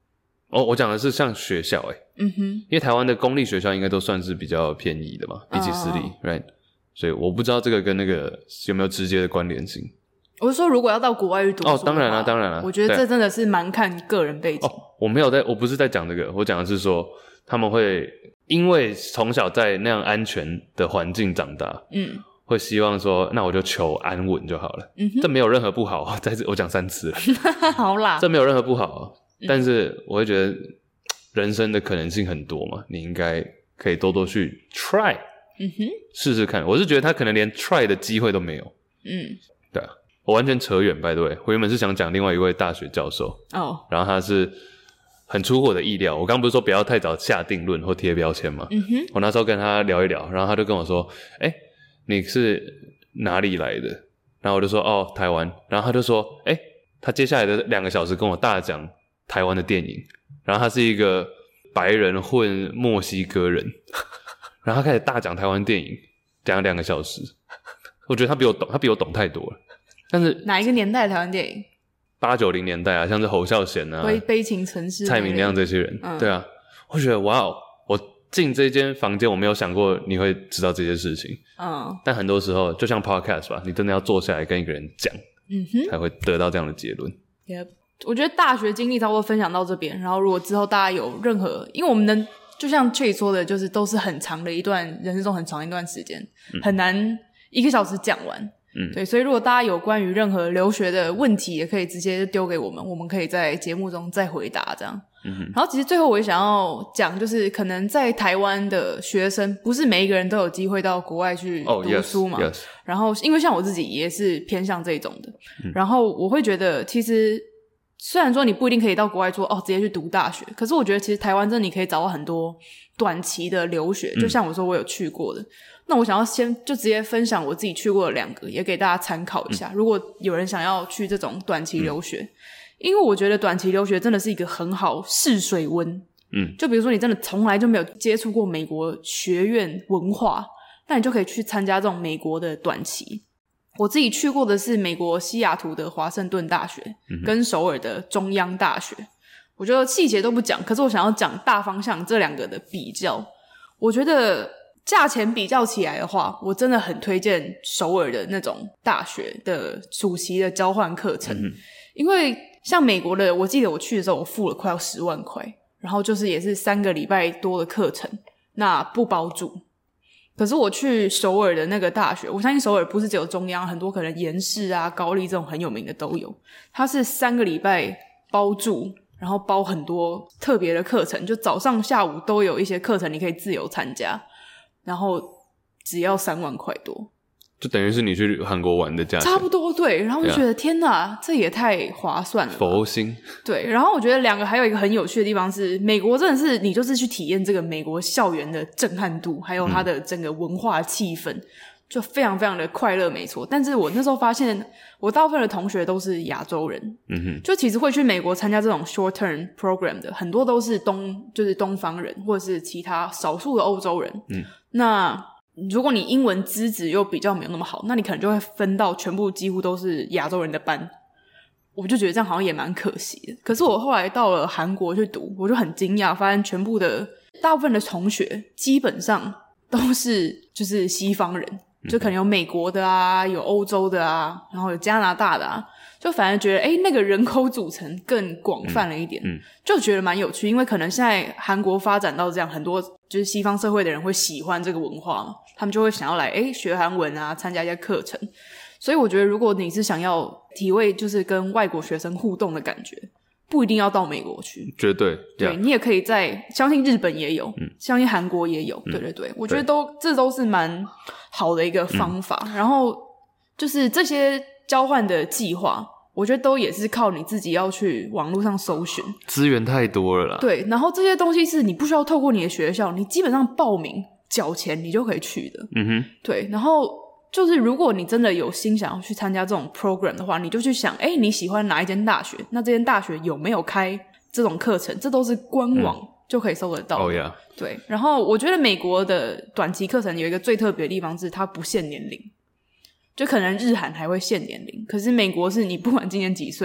我讲的是像学校因为台湾的公立学校应该都算是比较便宜的嘛，比起私立right， 所以我不知道这个跟那个有没有直接的关联性。 我是说如果要到国外去读书的话， 当然啦我觉得这真的是蛮看个人背景。 我不是在讲这个，我讲的是说他们会因为从小在那样安全的环境长大，会希望说那我就求安稳就好了，这没有任何不好，我讲3次了好啦， 这没有任何不好但是我会觉得人生的可能性很多嘛，你应该可以多多去 try 试试看。我是觉得他可能连 try 的机会都没有。对啊，我完全扯远by the way，我原本是想讲另外一位大学教授然后他是很出乎我的意料。我刚不是说不要太早下定论或贴标签吗？我那时候跟他聊一聊，然后他就跟我说你是哪里来的？然后我就说台湾。然后他就说他接下来的2个小时跟我大讲台湾的电影，然后他是一个白人混墨西哥人然后他开始大讲台湾电影，讲2个小时。我觉得他比我懂太多了。但是哪一个年代的台湾电影 ？80、90年代啊，像是侯孝贤啊、 悲情城市、 蔡明亮这些人，对啊，我觉得哇我进这间房间，我没有想过你会知道这些事情。但很多时候就像 podcast 吧，你真的要坐下来跟一个人讲，才会得到这样的结论。 我觉得大学经历差不多分享到这边，然后如果之后大家有任何，因为我们能就像 Chase 说的，就是都是很长的一段人生中很长一段时间，很难1个小时讲完。对，所以如果大家有关于任何留学的问题，也可以直接丢给我们，我们可以在节目中再回答这样。然后其实最后我也想要讲，就是可能在台湾的学生，不是每一个人都有机会到国外去读书嘛。然后因为像我自己也是偏向这种的，然后我会觉得其实虽然说你不一定可以到国外说直接去读大学，可是我觉得其实台湾真的你可以找到很多短期的留学，就像我说我有去过的。那我想要先就直接分享我自己去过的2个，也给大家参考一下。如果有人想要去这种短期留学，因为我觉得短期留学真的是一个很好试水温。就比如说你真的从来就没有接触过美国学院文化，那你就可以去参加这种美国的短期。我自己去过的是美国西雅图的华盛顿大学，跟首尔的中央大学。我觉得细节都不讲，可是我想要讲大方向这2个的比较。我觉得价钱比较起来的话，我真的很推荐首尔的那种大学的暑期的交换课程。因为像美国的，我记得我去的时候我付了快要10万块，然后就是也是3个礼拜多的课程，那不包住。可是我去首尔的那个大学，我相信首尔不是只有中央，很多可能延世啊、高丽这种很有名的都有。它是3个礼拜包住，然后包很多特别的课程，就早上下午都有一些课程你可以自由参加，然后只要3万块多， 就等于是你去韩国玩的价钱， 差不多。对，然后我就觉得天哪，这也太划算了吧， 佛心。对， 然后我觉得2个还有一个很有趣的地方是，美国真的是你就是去体验这个美国校园的震撼度，还有它的整个文化气氛，就非常非常的快乐，没错。但是我那时候发现，我大部分的同学都是亚洲人，就其实会去美国参加这种 short term program 的，很多都是就是东方人，或者是其他少数的欧洲人。那如果你英文资质又比较没有那么好，那你可能就会分到全部几乎都是亚洲人的班，我就觉得这样好像也蛮可惜的。可是我后来到了韩国去读，我就很惊讶，发现全部的大部分的同学基本上都是就是西方人，就可能有美国的啊，有欧洲的啊，然后有加拿大的啊，就反而觉得那个人口组成更广泛了一点，就觉得蛮有趣。因为可能现在韩国发展到这样，很多就是西方社会的人会喜欢这个文化嘛，他们就会想要来学韩文啊，参加一些课程。所以我觉得如果你是想要体会就是跟外国学生互动的感觉，不一定要到美国去， 绝对对，你也可以相信日本也有，相信韩国也有，对对对，我觉得这都是蛮好的一个方法。然后就是这些交换的计划，我觉得都也是靠你自己要去网络上搜寻， 资源太多了啦。 对，然后这些东西是你不需要透过你的学校，你基本上报名缴钱你就可以去的。对，然后就是如果你真的有心想要去参加这种 program 的话，你就去想你喜欢哪一间大学，那这间大学有没有开这种课程，这都是官网就可以搜得到的。 yeah. 对，然后我觉得美国的短期课程有一个最特别的地方是它不限年龄，就可能日韩还会限年龄，可是美国是你不管今年几岁，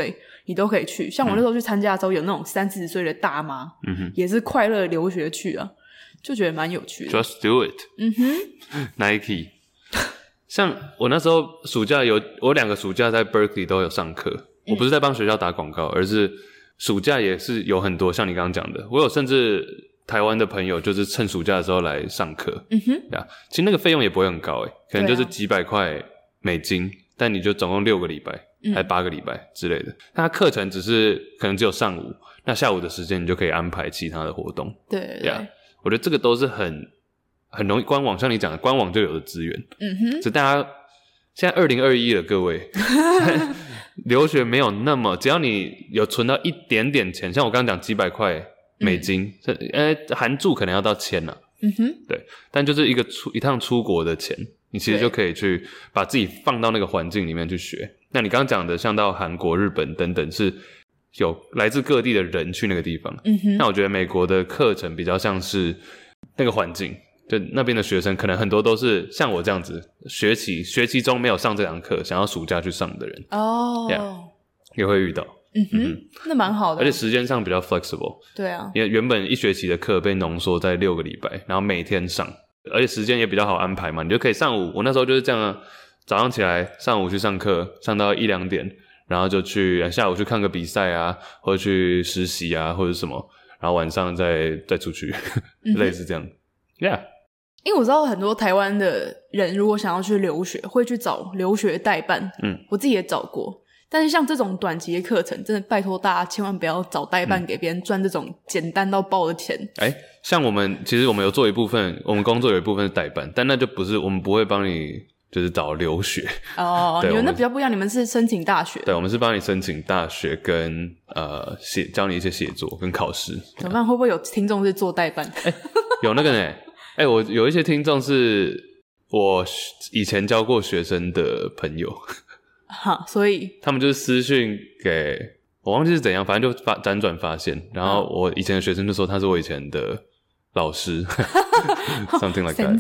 你都可以去。像我那时候去参加的时候，有那种30-40岁的大妈，也是快乐留学去啊，就觉得蛮有趣的。 Just do it。 Nike。 像我那时候暑假我2个暑假在 Berkeley 都有上课，我不是在帮学校打广告，而是暑假也是有很多像你刚刚讲的，我有甚至台湾的朋友就是趁暑假的时候来上课。其实那个费用也不会很高可能就是几百块美金，但你就总共6个礼拜还8个礼拜之类的。那课程只是可能只有上午，那下午的时间你就可以安排其他的活动。 对， 我觉得这个都是很容易，官网像你讲的官网就有的资源。所以大家现在2021了，各位留学没有那么，只要你有存到一点点钱，像我刚刚讲几百块美金，含住可能要到1000啦。对，但就是一趟出国的钱，你其实就可以去把自己放到那个环境里面去学。那你刚刚讲的像到韩国、日本等等，是有来自各地的人去那个地方。那我觉得美国的课程比较像是那个环境，就那边的学生可能很多都是像我这样子，学期中没有上这堂课，想要暑假去上的人。也会遇到。 那蛮好的， 而且时间上比较 flexible。对啊， 因为原本1学期的课被浓缩在6个礼拜，然后每天上，而且时间也比较好安排嘛，你就可以上午，我那时候就是这样啊，早上起来上午去上课，上到1-2点，然后就去下午去看个比赛啊，或者去实习啊，或者什么，然后晚上再出去类似这样。Yeah。 因为我知道很多台湾的人如果想要去留学，会去找留学代办。我自己也找过。但是像这种短期的课程，真的拜托大家千万不要找代办给别人赚这种简单到爆的钱。 像其实我们有做一部分，我们工作有一部分是代办，但那就不是，我们不会帮你就是找留学。 你们那比较不一样，你们是申请大学。 对，我们是帮你申请大学跟教你一些写作跟考试。 怎么办？会不会有听众是做代办？ 有那个呢。我有一些听众是我以前教过学生的朋友。 所以他们就是私讯给我，忘记是怎样，反正就辗转发现，然后我以前的学生就说他是我以前的老师something like that。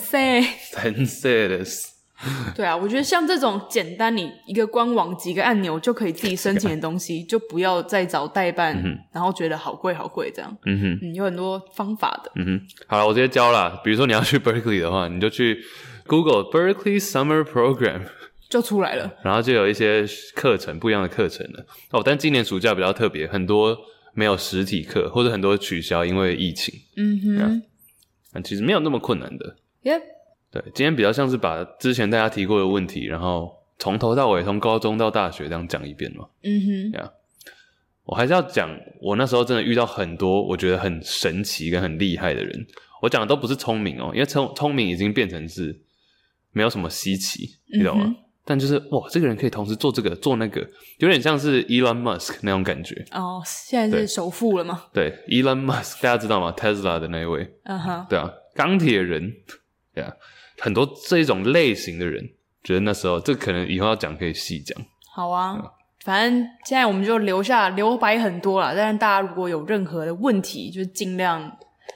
Sensei です。 对啊，我觉得像这种简单你一个官网几个按钮就可以自己申请的东西就不要再找代办，然后觉得好贵好贵这样。有很多方法的。 好了，我直接教啦。比如说你要去 Berkeley 的话，你就去 Google Berkeley Summer Program 就出来了， 然后就有一些课程，不一样的课程了。但今年暑假比较特别，很多没有实体课，或者很多取消，因为疫情。但其实没有那么困难的。对，今天比较像是把之前大家提过的问题，然后从头到尾，从高中到大学这样讲一遍嘛。我还是要讲，我那时候真的遇到很多我觉得很神奇跟很厉害的人。我讲的都不是聪明因为聪明已经变成是没有什么稀奇，你懂吗？但就是哇，这个人可以同时做这个做那个，有点像是 Elon Musk 那种感觉。 现在是首富了吗？ 对 Elon Musk 大家知道吗？ Tesla 的那一位。对啊，钢铁人。对啊，很多这一种类型的人，觉得那时候这可能以后要讲可以细讲。 好啊，反正现在我们就留白很多啦，但是大家如果有任何的问题，就尽量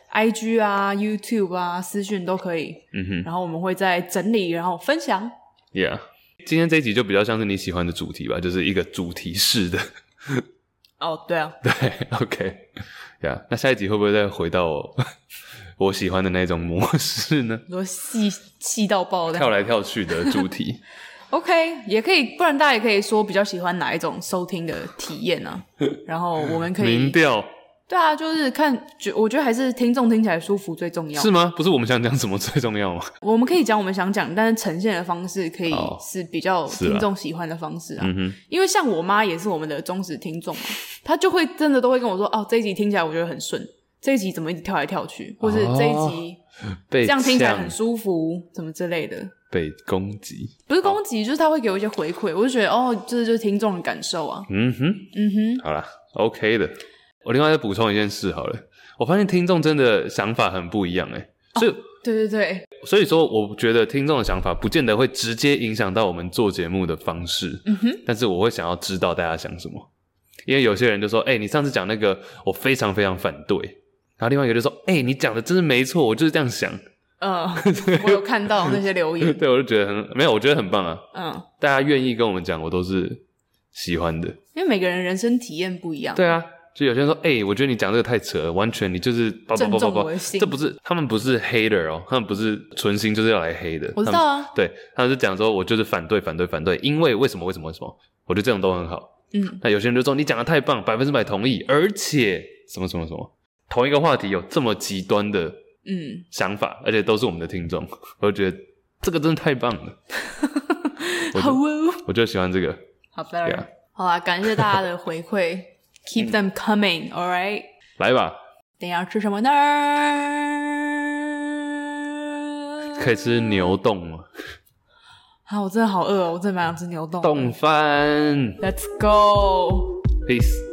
IG 啊 YouTube 啊私讯都可以。然后我们会再整理然后分享。 今天这一集就比较像是你喜欢的主题吧，就是一个主题式的。 对啊。 对 OK。那下一集会不会再回到我喜欢的那种模式呢？ 说细到爆的跳来跳去的主题。 OK， 也可以，不然大家也可以说比较喜欢哪一种收听的体验啊。然后我们可以民调。 对啊，就是我觉得还是听众听起来舒服最重要。 是吗？不是我们想讲什么最重要吗？ 我们可以讲我们想讲，但是呈现的方式可以是比较听众喜欢的方式啊。因为像我妈也是我们的忠实听众嘛，她就会真的都会跟我说，这一集听起来我觉得很顺，这一集怎么一直跳来跳去，或是这一集这样听起来很舒服，什么之类的。 被攻击？不是攻击，就是他会给我一些回馈，我就觉得这就是听众的感受啊。 好啦 OK 的。我另外再补充一件事好了，我发现听众真的想法很不一样所以对， 所以说我觉得听众的想法不见得会直接影响到我们做节目的方式。但是我会想要知道大家想什么，因为有些人就说你上次讲那个我非常非常反对，然后另外一个就说你讲的真是没错，我就是这样想。 我有看到那些留言。 对，我就觉得我觉得很棒啊。大家愿意跟我们讲，我都是喜欢的， 因为每个人人生体验不一样。 对啊，就有些人说我觉得你讲这个太扯了，完全你就是正中我的心。 这不是他们不是 hater 哦，他们不是存心就是要来黑的。 我知道啊， 对，他们是讲说我就是反对，因为为什么，我觉得这种都很好。那有些人就说你讲的太棒，100%同意，而且什么，同一个话题有这么极端的想法，而且都是我们的听众，我就觉得这个真的太棒了。 好哦， 我就喜欢这个。 好的， yeah. 好啦，感谢大家的回馈，keep them coming, all right？ 来吧。 等一下吃什么呢？ 可以吃牛冻吗？ 我真的好饿哦，我真的蛮想吃牛冻。 冻饭 Let's go. Peace.